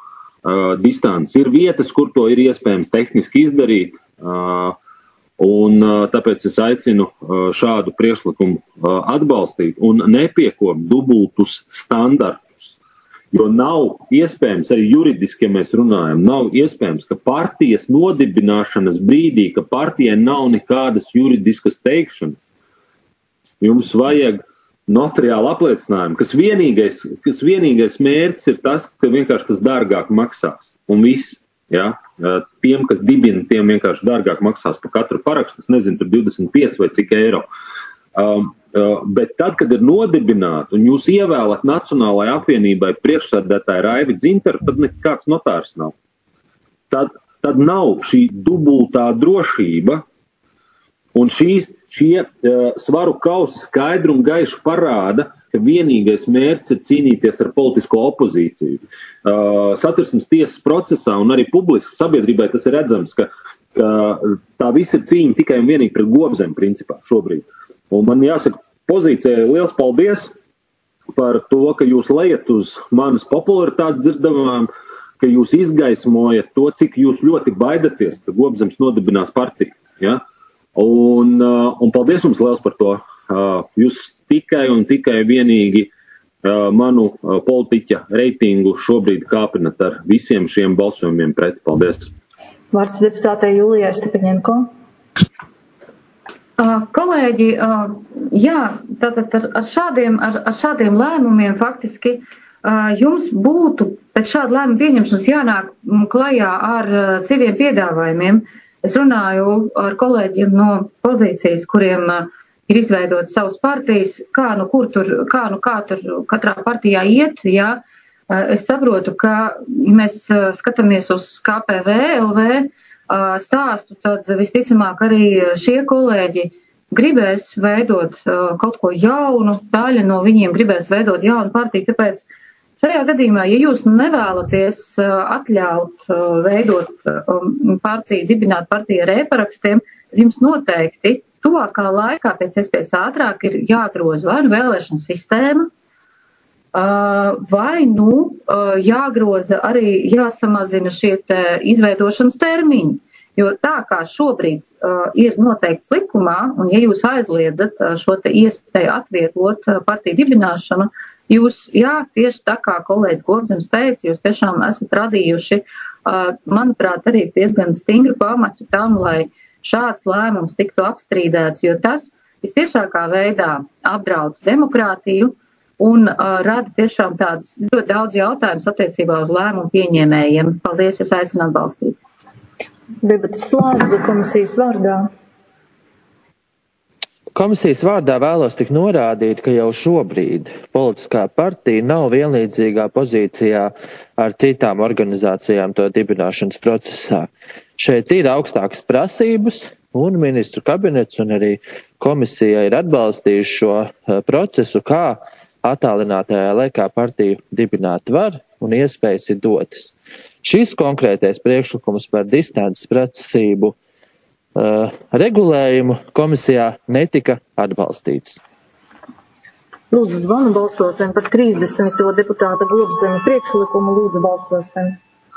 distanci. Ir vietas, kur to ir iespējams tehniski izdarīt, un tāpēc es aicinu šādu priekšlikumu atbalstīt un nepiekopt dubultus standartus. Jo nav iespējams, arī juridiski, ja mēs runājam, nav iespējams, ka partijas nodibināšanas brīdī, ka partijai nav nekādas juridiskas teikšanas. Jums vajag notariālu apliecinājumu, kas vienīgais mērķis ir tas, ka vienkārši tas dārgāk maksās. Un viss, ja? Tiem, kas dibina, tiem vienkārši dārgāk maksās par katru parakstu, es nezinu, tur 25 vai cik eiro. Bet tad, kad ir nodibināta un jūs ievēlat Nacionālajai apvienībai priekšsēdētāju Raivi Dzintaru, tad nekāds notārs nav. Tad nav šī dubultā drošība, un šie svaru kausi skaidri un gaiši parāda, ka vienīgais mērķis ir cīnīties ar politisko opozīciju. Satversmes tiesas procesā un arī publiski sabiedrībai tas ir redzams, ka tā viss ir cīņa tikai un vienīgi pret Gobzemi principā šobrīd. Un man jāsaka pozīcijai liels paldies par to, ka jūs lejat uz manas popularitātes dzirdamām, ka jūs izgaismojat to, cik jūs ļoti baidaties, ka Gobzems nodibinās partiju. Ja? Un paldies jums liels par to. Jūs tikai un tikai vienīgi manu politiķa reitingu šobrīd kāpinat ar visiem šiem balsojumiem pret. Paldies.
Vārds deputātei Julijai Stepaņenko.
Kolēģi, jā, tātad ar šādiem lēmumiem faktiski jums būtu pēc šāda lēmuma pieņemšanas jānāk klajā ar citiem piedāvājumiem. Es runāju ar kolēģiem no pozīcijas, kuriem ir izveidot savas partijas, kā tur katrā partijā iet, jā. Es saprotu, ka mēs skatāmies uz KPV, LV stāstu, tad visticamāk arī šie kolēģi gribēs veidot kaut ko jaunu, daļa no viņiem gribēs veidot jaunu partiju, tāpēc šajā gadījumā, ja jūs nevēlaties atļaut veidot partiju, dibināt partiju ar e-parakstiem, jums noteikti tuvākā laikā pēc iespējas ātrāk ir jāgroza vai nu vēlēšana sistēma, vai jāgroza arī jāsamazina šie izveidošanas termiņi. Jo tā kā šobrīd ir noteikts likumā, un ja jūs aizliedzat šo te iespēju atvieglot partiju dibināšanu, jūs, jā, tieši tā kā kolēģis Gobzems teica, jūs tiešām esat radījuši, manuprāt, arī diezgan stingru pamatu tam, lai šāds lēmums tiktu apstrīdēts, jo tas vistiešākā veidā apdraud demokrātiju, un rada tiešām tāds ļoti daudz jautājums attiecībā uz lēmumu pieņēmējiem. Paldies, es aicinu atbalstīt.
Debates slēdzu komisijas vārdā.
Komisijas vārdā vēlos tik norādīt, ka jau šobrīd politiskā partija nav vienlīdzīgā pozīcijā ar citām organizācijām to dibināšanas procesā. Šeit ir augstākas prasības, un ministru kabinets un arī komisija ir atbalstījuši šo procesu, kā attālinātajā laikā partiju dibināt var un iespējas ir dotas. Šis konkrētais priekšlikums par distances prasību regulējumu komisijā netika atbalstīts.
Lūdzu zvanu balsosim par 30. deputāta Gobzema priekšlikumu. Lūdzu balsosim.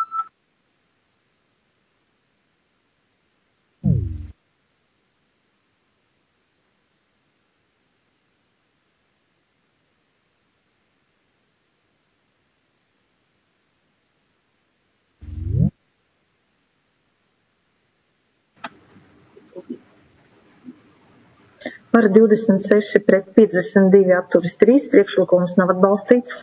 Par 26 pret 52 atturas 3 priekšlikums nav atbalstīts.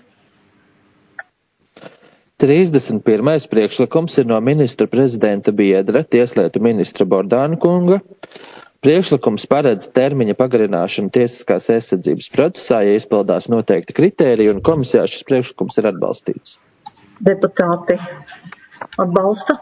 31. priekšlikums ir no ministra prezidenta biedra, tieslietu ministra Bordāna kunga. Priekšlikums paredz termiņa pagarināšanu tiesiskās aizsardzības procesā, ja izpildās noteikti kritēriji, un komisijā šis priekšlikums ir atbalstīts.
Deputāti atbalsta.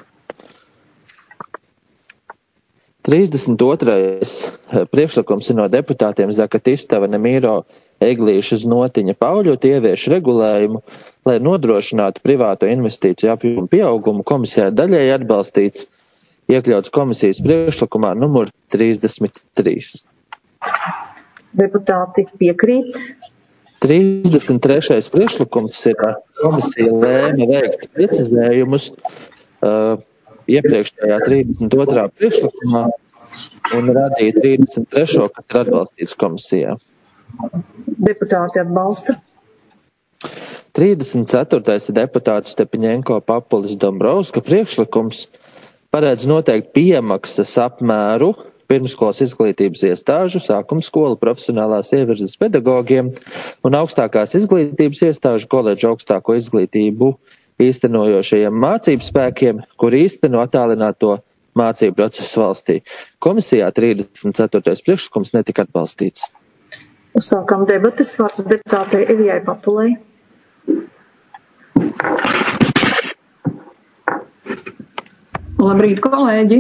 32. priekšlikums ir no deputātiem Zakatistava, Nemīro, Eglīša, Znotiņa, Pauļot ievieš regulējumu, lai nodrošinātu privāto investīciju apjomu pieaugumu. Komisijā daļēji atbalstīts, iekļauts komisijas priekšlikumā numur 33.
Deputāti piekrīt
33. priekšlikums ir komisija lēma veikt precizējumus iepriekšējā 32. priekšlikumā un radīja 33. kas ir atbalstīts komisijā.
Deputāti atbalsta.
34. deputātu Stepiņenko Papulis Dombrovska priekšlikums paredz noteikt piemaksas apmēru pirmskolas izglītības iestāžu, sākumskolu, profesionālās ievirzes pedagogiem un augstākās izglītības iestāžu koledžu augstāko izglītību īstenojošajiem mācību spēkiem, kur īsteno attālināto mācību procesu valstī. Komisijā 34. priekšlikums netika atbalstīts.
Sākam debates. Vārds deputātei Evijai Papulei.
Labrīt, kolēģi!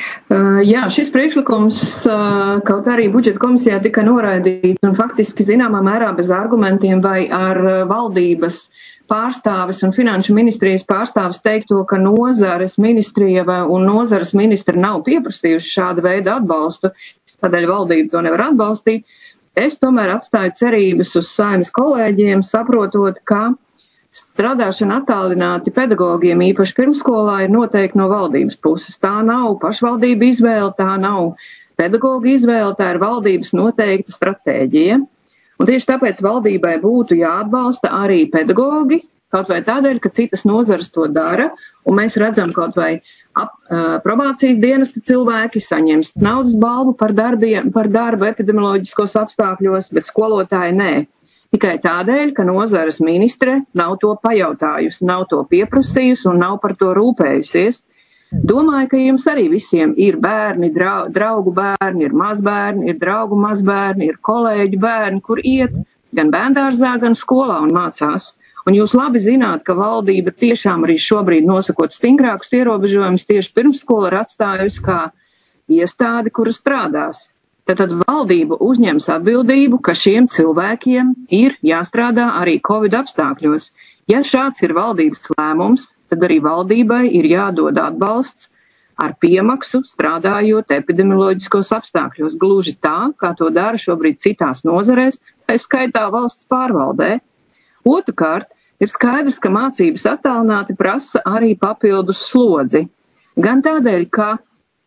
Jā, šis priekšlikums kaut arī budžeta komisijā tika noraidīts un faktiski zināmā mērā bez argumentiem vai ar valdības pārstāvis un finanšu ministrijas pārstāvis teikto, ka nozares ministrija un nozares ministri nav pieprasījuši šāda veida atbalstu, tādēļ valdība to nevar atbalstīt. Es tomēr atstāju cerības uz Saeimas kolēģiem, saprotot, ka strādāšana attālināti pedagogiem, īpaši pirmskolā, ir noteikti no valdības puses. Tā nav pašvaldība izvēle, tā nav pedagoga izvēle, tā ir valdības noteikta stratēģija. Un tieši tāpēc valdībai būtu jāatbalsta arī pedagogi, kaut vai tādēļ, ka citas nozares to dara, un mēs redzam kaut vai probācijas dienesta cilvēki saņems naudas balvu par darbu epidemioloģiskos apstākļos, bet skolotāji nē. Tikai tādēļ, ka nozares ministre nav to pajautājusi, nav to pieprasījusi un nav par to rūpējusies. Domāju, ka jums arī visiem ir bērni, draugu bērni, ir mazbērni, ir draugu mazbērni, ir kolēģu bērni, kur iet gan bērndārzā, gan skolā un mācās. Un jūs labi zināt, ka valdība tiešām arī šobrīd nosakot stingrākus ierobežojumus tieši pirmsskola ir atstājusi kā iestādi, kura strādās. Tad valdība uzņems atbildību, ka šiem cilvēkiem ir jāstrādā arī Covid apstākļos. Ja šāds ir valdības lēmums, tad arī valdībai ir jādod atbalsts ar piemaksu strādājot epidemioloģiskos apstākļos. Gluži tā, kā to dara šobrīd citās nozarēs, tā skaitā valsts pārvaldē. Otrkārt, ir skaidrs, ka mācības attālināti prasa arī papildus slodzi. Gan tādēļ, ka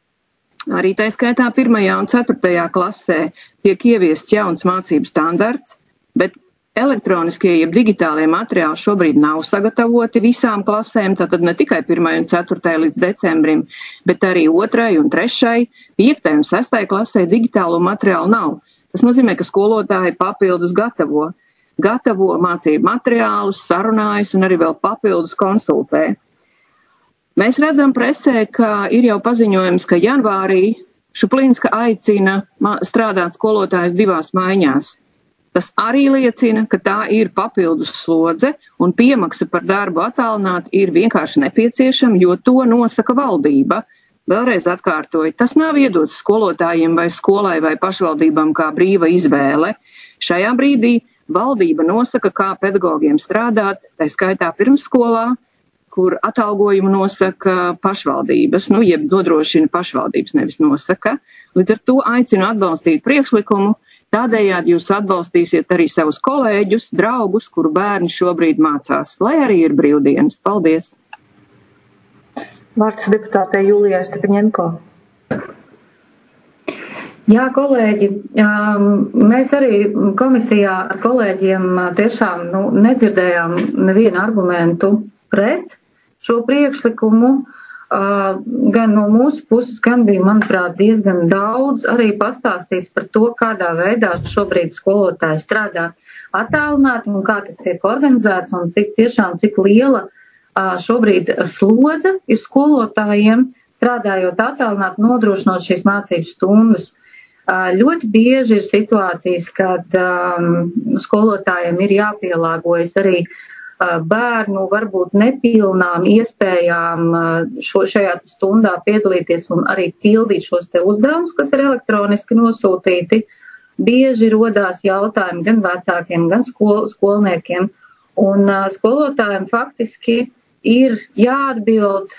arī tā skaitā 1. un 4. klasē tiek ieviests jauns mācību standarts, bet elektroniskie jeb digitālie materiāli šobrīd nav sagatavoti visām klasēm, tātad ne tikai 1. un 4. līdz decembrim, bet arī 2. un 3., 5. un 6. klasē digitālo materiālu nav. Tas nozīmē, ka skolotāji papildus gatavo mācību materiālus, sarunājas un arī vēl papildus konsultē. Mēs redzam presē, ka ir jau paziņojums, ka janvārī Šuplinska aicina strādāt skolotājus 2 maiņās. Tas arī liecina, ka tā ir papildus slodze un piemaksa par darbu attālināt ir vienkārši nepieciešama, jo to nosaka valdība. Vēlreiz atkārtoju, tas nav iedots skolotājiem vai skolai vai pašvaldībām kā brīva izvēle. Šajā brīdī valdība nosaka, kā pedagogiem strādāt, tā skaitā pirmsskolā, kur atalgojumu nosaka pašvaldības, jeb nodrošina pašvaldības, nevis nosaka. Līdz ar to aicinu atbalstīt priekšlikumu, tādējādi jūs atbalstīsiet arī savus kolēģus, draugus, kuru bērni šobrīd mācās, lai arī ir brīvdienas. Paldies!
Vārds deputātei Julijai Stepiņenko.
Jā, kolēģi, mēs arī komisijā ar kolēģiem tiešām nedzirdējām nevienu argumentu pret šo priekšlikumu. Gan no mūsu puses, gan bija, manuprāt, diezgan daudz arī pastāstīts par to, kādā veidā šobrīd skolotāji strādā attālināti un kā tas tiek organizēts un tiešām cik liela šobrīd slodze ir skolotājiem strādājot attālināti, nodrošinot šīs mācības stundas. Ļoti bieži ir situācijas, kad skolotājiem ir jāpielāgojas arī bērnu varbūt nepilnām iespējām šajā stundā piedalīties un arī pildīt šos te uzdevumus, kas ir elektroniski nosūtīti. Bieži rodās jautājumi gan vecākiem, gan skolniekiem, un skolotājiem faktiski ir jāatbild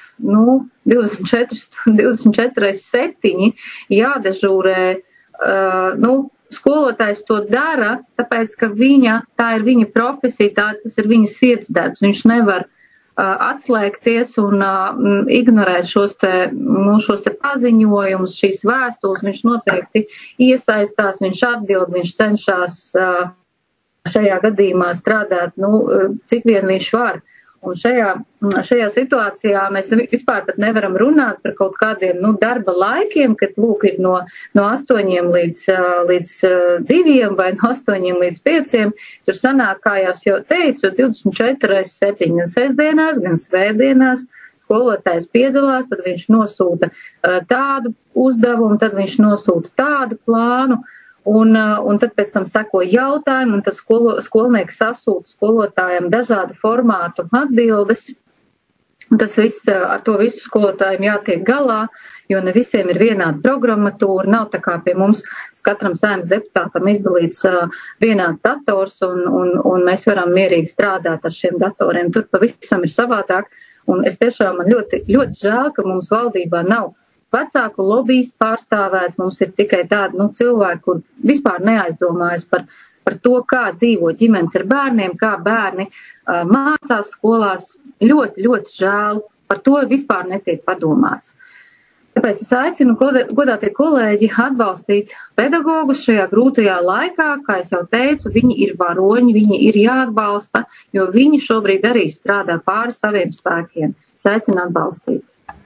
24/7, jādežūrē skolotājs to dara, tāpēc, ka tā ir viņa profesija, tas ir viņa sirdsdarbs. Viņš nevar atslēgties un ignorēt šos te paziņojumus, šīs vēstules. Viņš noteikti iesaistās, viņš atbild, viņš cenšas šajā gadījumā strādāt, cik vien viņš var. Un šajā situācijā mēs vispār pat nevaram runāt par kaut kādiem darba laikiem, kad lūk ir no 8 līdz 2 vai no 8 līdz 5. Tur sanāk, kā jau teicu, 24/7 gan sestdienās, gan svētdienās. Skolotājs piedalās, tad viņš nosūta tādu uzdevumu, tad viņš nosūta tādu plānu. Un tad pēc tam seko jautājumi, un tad skolnieki sasūta skolotājiem dažādu formātu atbildes. Tas viss, ar to visu skolotājiem jātiek galā, jo ne visiem ir vienāda programmatūra. Nav tā kā pie mums katram saimnes deputātam izdalīts vienāds dators, un mēs varam mierīgi strādāt ar šiem datoriem. Tur pavisam ir savādāk, un es tiešām man ļoti, ļoti žēl, ka mums valdībā nav vecāku lobbyis pārstāvēts, mums ir tikai tādi cilvēki, kur vispār neaizdomājas par to, kā dzīvo ģimenes ar bērniem, kā bērni mācās skolās. Ļoti, ļoti žēl, par to vispār netiek padomāts. Tāpēc es aicinu godātie kolēģi atbalstīt pedagogus šajā grūtajā laikā, kā es jau teicu, viņi ir varoņi, viņi ir jāatbalsta, jo viņi šobrīd arī strādā pāri saviem spēkiem. Es aicinu atbalstīt.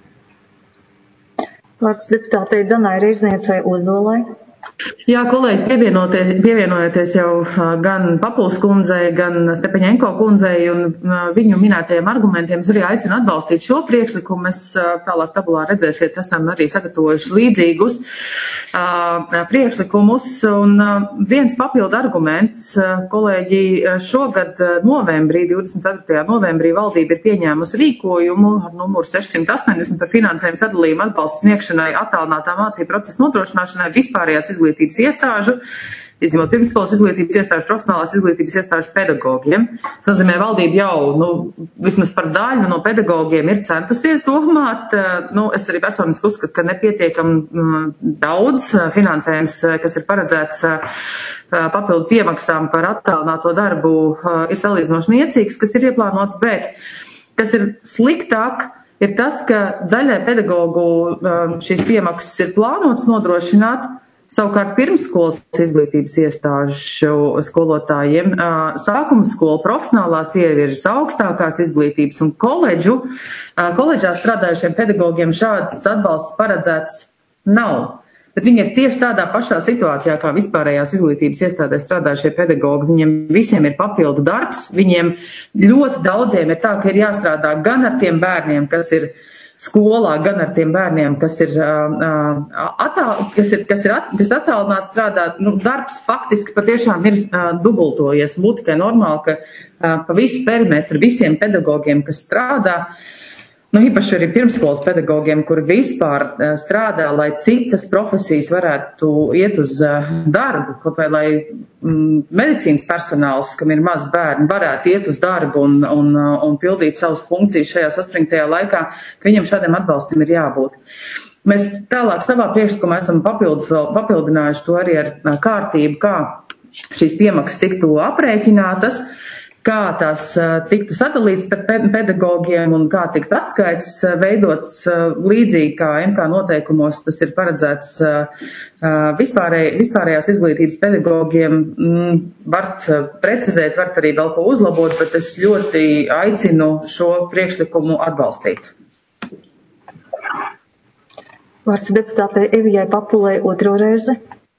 Vārds deputātei Danai Reizniecei Ozolai.
Jā, kolēģi, pievienojoties jau gan Papuls kundzei, gan Stepaņenko kundzei un viņu minētajiem argumentiem, es arī aicinu atbalstīt šo priekšlikumu. Mēs tālāk tabulā redzēsiet, esam arī sagatavojuši līdzīgus priekšlikumus. Un viens papildu arguments, kolēģi, šogad novembrī, 24. novembrī valdība ir pieņēmusi rīkojumu ar numuru 680 par finansējumu sadalījumu atbalstu sniegšanai attālinātā mācību procesa nodrošināšanai vispārējās izglītības iestāžu, izņemot pirmsskolas izglītības iestāžu, profesionālās izglītības iestāžu pedagogiem. Tas nozīmē, valdība jau vismaz par daļu no pedagogiem ir centusies domāt. Es arī personiski uzskatu, ka nepietiekam daudz finansējums, kas ir paredzēts papildu piemaksām par attālināto darbu, ir salīdzinoši niecīgs, kas ir ieplānots, bet kas ir sliktāk, ir tas, ka daļai pedagogu šīs piemaksas ir plānotas nodrošināt. Savukārt pirmsskolas izglītības iestāžu skolotājiem sākuma skola, profesionālās ievirzes, augstākās izglītības un koledžā strādājušiem pedagogiem šāds atbalsts paredzēts nav. Bet viņi ir tieši tādā pašā situācijā, kā vispārējās izglītības iestādēs strādājušie pedagogi. Viņiem visiem ir papildu darbs, viņiem ļoti daudziem ir tā, ka ir jāstrādā gan ar tiem bērniem, kas ir skolā, gan ar tiem bērniem, kas attālināti strādāt. Darbs faktiski patiešām ir dubultojies. Būtu tikai normāli, ka pa visu perimetru visiem pedagogiem, kas strādā, īpaši arī pirmskolas pedagogiem, kuri vispār strādā, lai citas profesijas varētu iet uz darbu, kaut vai lai medicīnas personāls, kam ir maz bērni, varētu iet uz darbu un pildīt savas funkcijas šajā saspringtajā laikā, ka viņam šādiem atbalstiem ir jābūt. Mēs tālāk savā priekšlikumā esam papildinājuši to arī ar kārtību, kā šīs piemaksas tiktu aprēķinātas, kā tās tiktu sadalīts starp pedagogiem un kā tiktu atskaits veidots līdzīgi kā MK noteikumos. Tas ir paredzēts vispārējās izglītības pedagogiem. Varat precizēt, varat arī vēl ko uzlabot, bet es ļoti aicinu šo priekšlikumu atbalstīt.
Vārds deputātei Evijai Papulei otro reizi.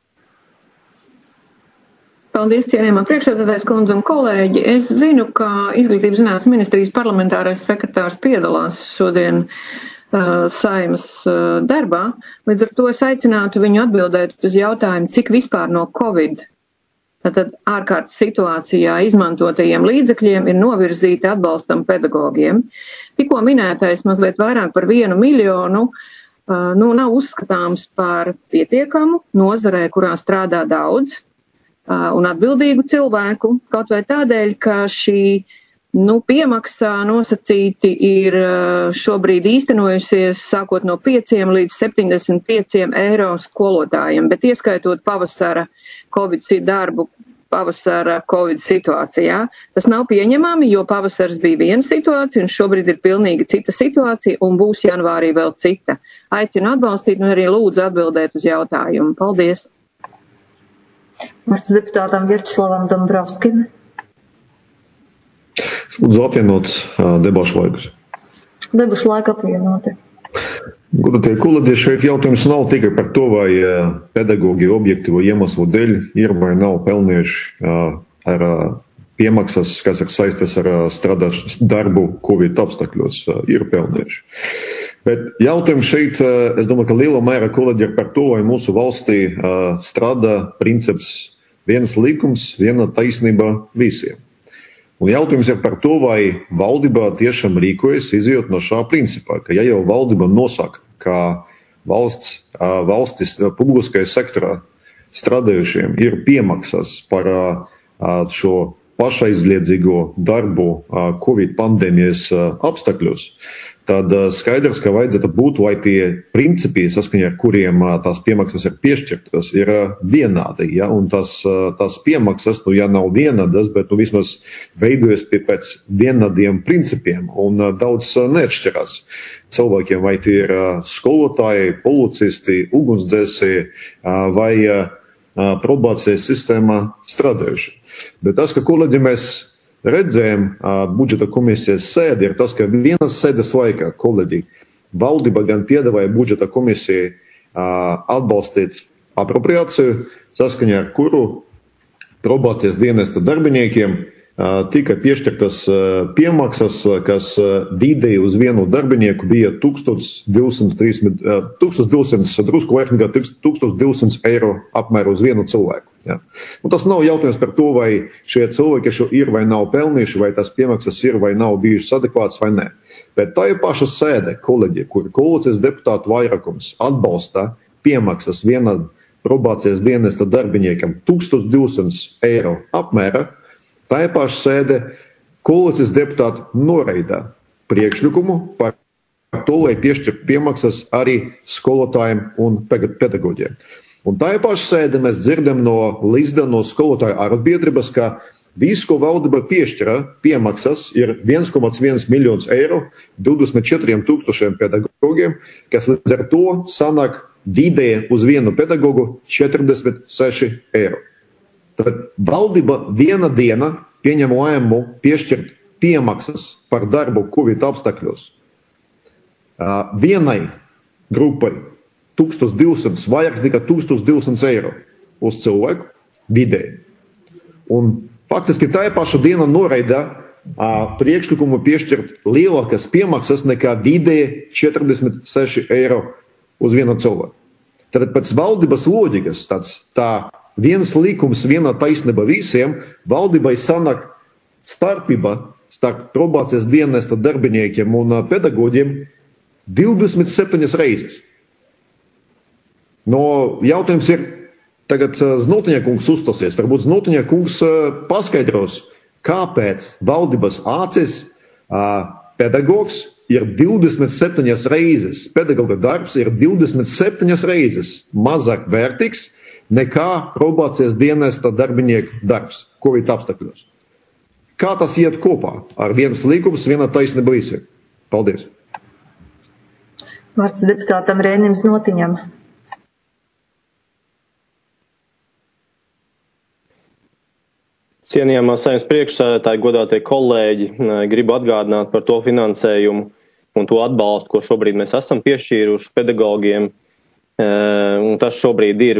Paldies, cienījamā priekšsēdētājas kundze un kolēģi. Es zinu, ka Izglītības zinātnes ministrijas parlamentārais sekretārs piedalās šodien Saeimas darbā. Līdz ar to es aicinātu viņu atbildēt uz jautājumu, cik vispār no Covid, tātad ārkārtas situācijā izmantotajiem līdzekļiem ir novirzīti atbalstam pedagogiem. Tikko minētais mazliet vairāk par 1 miljonu nav uzskatāms par pietiekamu nozarē, kurā strādā daudz un atbildīgu cilvēku, kaut vai tādēļ, ka šī Piemaksā nosacīti ir šobrīd īstenojusies sākot no 5 līdz 75 eiro skolotājiem, bet ieskaitot pavasara Covid situācijā. Tas nav pieņemami, jo pavasars bija viena situācija un šobrīd ir pilnīgi cita situācija un būs janvārī vēl cita. Aicinu atbalstīt un arī lūdzu atbildēt uz jautājumu. Paldies!
Vārds deputātam Vjačeslavam Dombrovskim.
Lūdzu apvienot debašu laikus.
Debašu laika apvienoti.
Godātie kolēģi, šeit jautājums nav tikai par to, vai pedagogi objektīvo iemeslu dēļ ir vai nav pelnījuši ar piemaksas, kas ir saistīts ar darbu Covid apstākļos, ir pelnījuši. Bet jautājums šeit, es domāju, ka lielā mērā kolēģi ir par to, vai mūsu valstī strādā princips viens likums, viena taisnība visiem. Un jautājums ir par to, vai valdībā tiešām rīkojas izjūt no šā principā, ka ja jau valdība nosaka, ka valstis publiskajā sektorā strādājušiem ir piemaksas par šo pašaizliedzīgo darbu Covid pandēmijas apstākļos, tad skaidrs, ka vajadzētu būt, lai tie principi, saskaņā ar kuriem tās piemaksas ir piešķirtas, ir vienādi. Ja? Un tās piemaksas, ja nav vienādas, bet vismaz veidojas pēc vienādiem principiem un daudz neatšķirās. Cilvēkiem vai tie ir skolotāji, policisti, ugunsdzēsēji vai probācijas sistēmā strādājuši. Bet tas, ka kolēģi mēs redzējām budžeta komisijas sēdi, ir tas, ka vienas sēdes laikā kolēģi valdība gan piedāvāja budžeta komisijai atbalstīt apropriāciju, saskaņā ar kuru probācijas dienesta darbiniekiem tika piešķirtas piemaksas, kas vidēji uz vienu darbinieku bija 1200 eiro apmēru uz vienu cilvēku. Ja. Un tas nav jautājums par to, vai šie cilvēki šo ir vai nav pelnījuši, vai tas piemaksas ir vai nav bijušas adekvātas vai nē. Bet tā ir paša sēde, kolēģi, kur koalīcijas deputātu vairākums atbalsta piemaksas viena probācijas dienesta darbiniekam 1200 eiro apmēra. Tā ir paša sēde, koalīcijas deputāti noraida priekšlikumu par to, lai piešķirtu piemaksas arī skolotājiem un pedagogiem. Un tā ir paša sēde, mēs dzirdam no Līsda, no skolotāju arotbiedrības, ka visu, ko valdība piešķira piemaksas, ir 1,1 miljonus eiro 24 000 pedagogiem, kas līdz ar to sanāk vidēji uz vienu pedagogu 46 eiro. Tad valdība viena diena pieņem lēmumu piešķirt piemaksas par darbu Covid apstākļos vienai grupai 1200, vairāk nekā 1200 eiro uz cilvēku vidēji. Un faktiski tā paša diena noraida priekšlikumu piešķirt lielākas piemaksas nekā vidēji 46 eiro uz vienu cilvēku. Tad pēc valdības loģikas tā viens likums, viena taisnība visiem, valdībai sanāk starpība starp probācijas dienesta darbiniekiem un pedagogiem 27 reizes. No, jautājums ir, tagad Znutņiekungs uzstosies, varbūt Znutņiekungs paskaidros, kāpēc valdības acīs pedagogs ir 27 reizes, pedagoga darbs ir 27 reizes mazāk vērtīgs nekā probācijas dienesta darbinieku darbs Covid apstākļos. Kā tas iet kopā ar viens likums, viena taisnība visiem? Paldies.
Vārds deputātam Rēnim Znotiņam.
Cienījamā Saeimas priekšsēdētāji, godātie kolēģi, gribu atgādināt par to finansējumu un to atbalstu, ko šobrīd mēs esam piešķīruši pedagogiem. Un tas šobrīd ir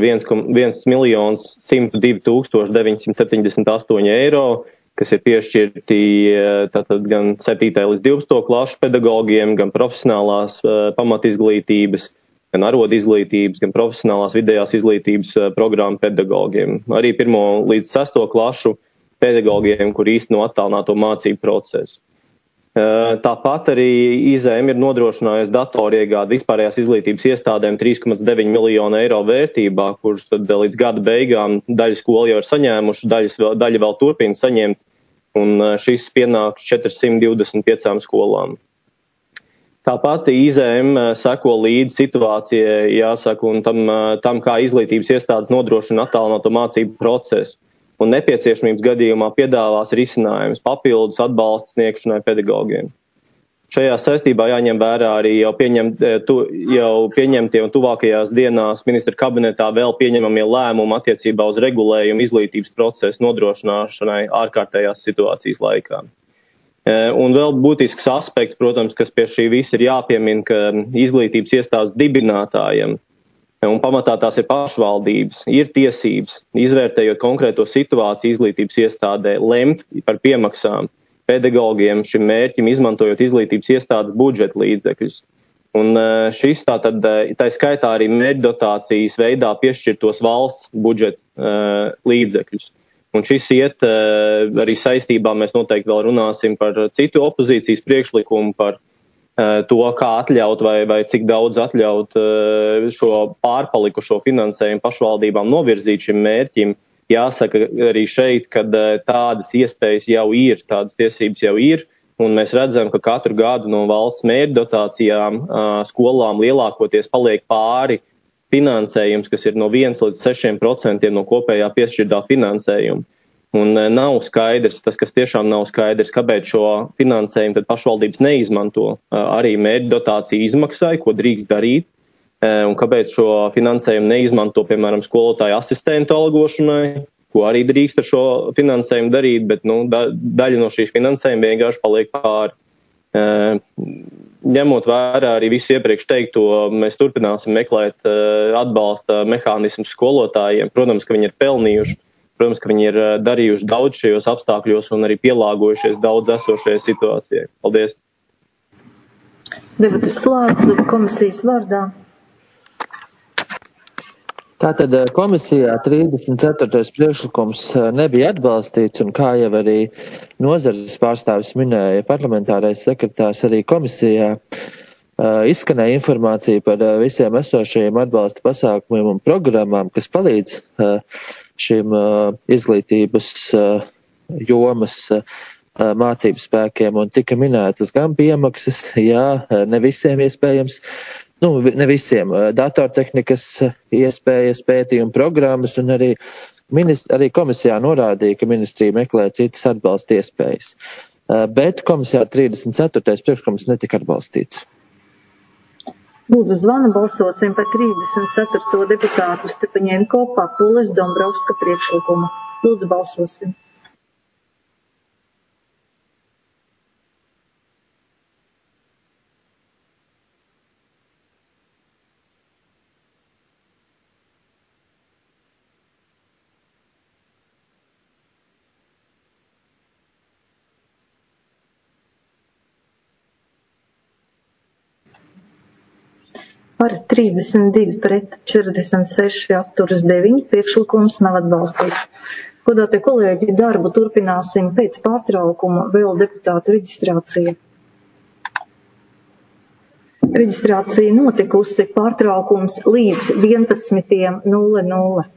1.102.978 eiro, kas ir piešķirti tātad gan 7. līdz 12. klašu pedagogiem, gan profesionālās pamatizglītības, gan arodizglītības, gan profesionālās vidējās izglītības programmu pedagogiem. Arī 1. līdz 6. klašu pedagogiem, kur īsteno attālināto mācību procesu. Tāpat arī IZM ir nodrošinājusi datoru iegādi vispārējās izglītības iestādēm 3,9 miljonu eiro vērtībā, kurus tad līdz gada beigām daļa skolu jau ir saņēmuši, daļa vēl turpina saņemt. un šis pienāks 425 skolām. Tāpat IZM seko līdz situācijai, jāsaka, un tam kā izglītības iestādes nodrošina attālināto mācību procesu, un nepieciešamības gadījumā piedāvās risinājums papildus atbalsta sniegšanai pedagogiem. Šajā saistībā jāņem vērā arī jau pieņemtie un tuvākajās dienās ministra kabinetā vēl pieņemamie lēmumi attiecībā uz regulējumu izglītības procesu nodrošināšanai ārkārtējās situācijas laikā. Un vēl būtisks aspekts, protams, kas pie šī visa ir jāpiemina, ka izglītības iestādes dibinātājiem, un pamatā tās ir pašvaldības, ir tiesības, izvērtējot konkrēto situāciju izglītības iestādē, lemt par piemaksām pedagogiem šim mērķim, izmantojot izglītības iestādes budžeta līdzekļus. Un šis tātad, tā skaitā arī mērķdotācijas veidā piešķirtos valsts budžeta līdzekļus. Un šis iet arī saistībā, mēs noteikti vēl runāsim par citu opozīcijas priekšlikumu, par to, kā atļaut vai cik daudz atļaut šo pārpalikušo finansējumu pašvaldībām novirzīt šim mērķim. Jāsaka arī šeit, ka tādas iespējas jau ir, tādas tiesības jau ir, un mēs redzam, ka katru gadu no valsts mērķdotācijām skolām lielākoties paliek pāri finansējums, kas ir no 1 līdz 6% no kopējā piešķirtā finansējuma. Un nav skaidrs, tas, kas tiešām nav skaidrs, kāpēc šo finansējumu tad pašvaldības neizmanto arī mērķdotāciju izmaksai, ko drīkst darīt, un kāpēc šo finansējumu neizmanto, piemēram, skolotāju asistentu algošanai, ko arī drīkst ar šo finansējumu darīt, bet daļa no šīs finansējuma vienkārši paliek pāri. Ņemot vērā arī visu iepriekš teikto, mēs turpināsim meklēt atbalsta mehānismus skolotājiem. Protams, ka viņi ir pelnījuši, protams, ka viņi ir darījuši daudz šajos apstākļos un arī pielāgojušies daudz esošajai situācijai. Paldies!
Debates slēdz komisijas vārdā.
Tātad komisijā 34. priekšlikums nebija atbalstīts, un kā jau arī nozares pārstāvis minēja parlamentārais sekretārs, arī komisijā izskanēja informācija par visiem esošajiem atbalsta pasākumiem un programmām, kas palīdz šim izglītības jomas mācību spēkiem, un tika minētas gan piemaksas, ne visiem iespējams, ne visiem datortehnikas iespējas, pētījuma programmas, un arī komisijā norādīja, ka ministrija meklē citas atbalsta iespējas. Bet komisijā 34. priekšlikums netika atbalstīts.
Lūdzu, zvana balsosim par 34. deputātu Stepaņenko, Papules, Dombrovska priekšlikumu. Lūdzu, balsosim. Par 32 pret 46 atturas 9 priekšlikums nav atbalstīts. Godātie kolēģi, darbu turpināsim pēc pārtraukuma, vēl deputātu reģistrācija. Reģistrācija notikusi, pārtraukums līdz 11:00.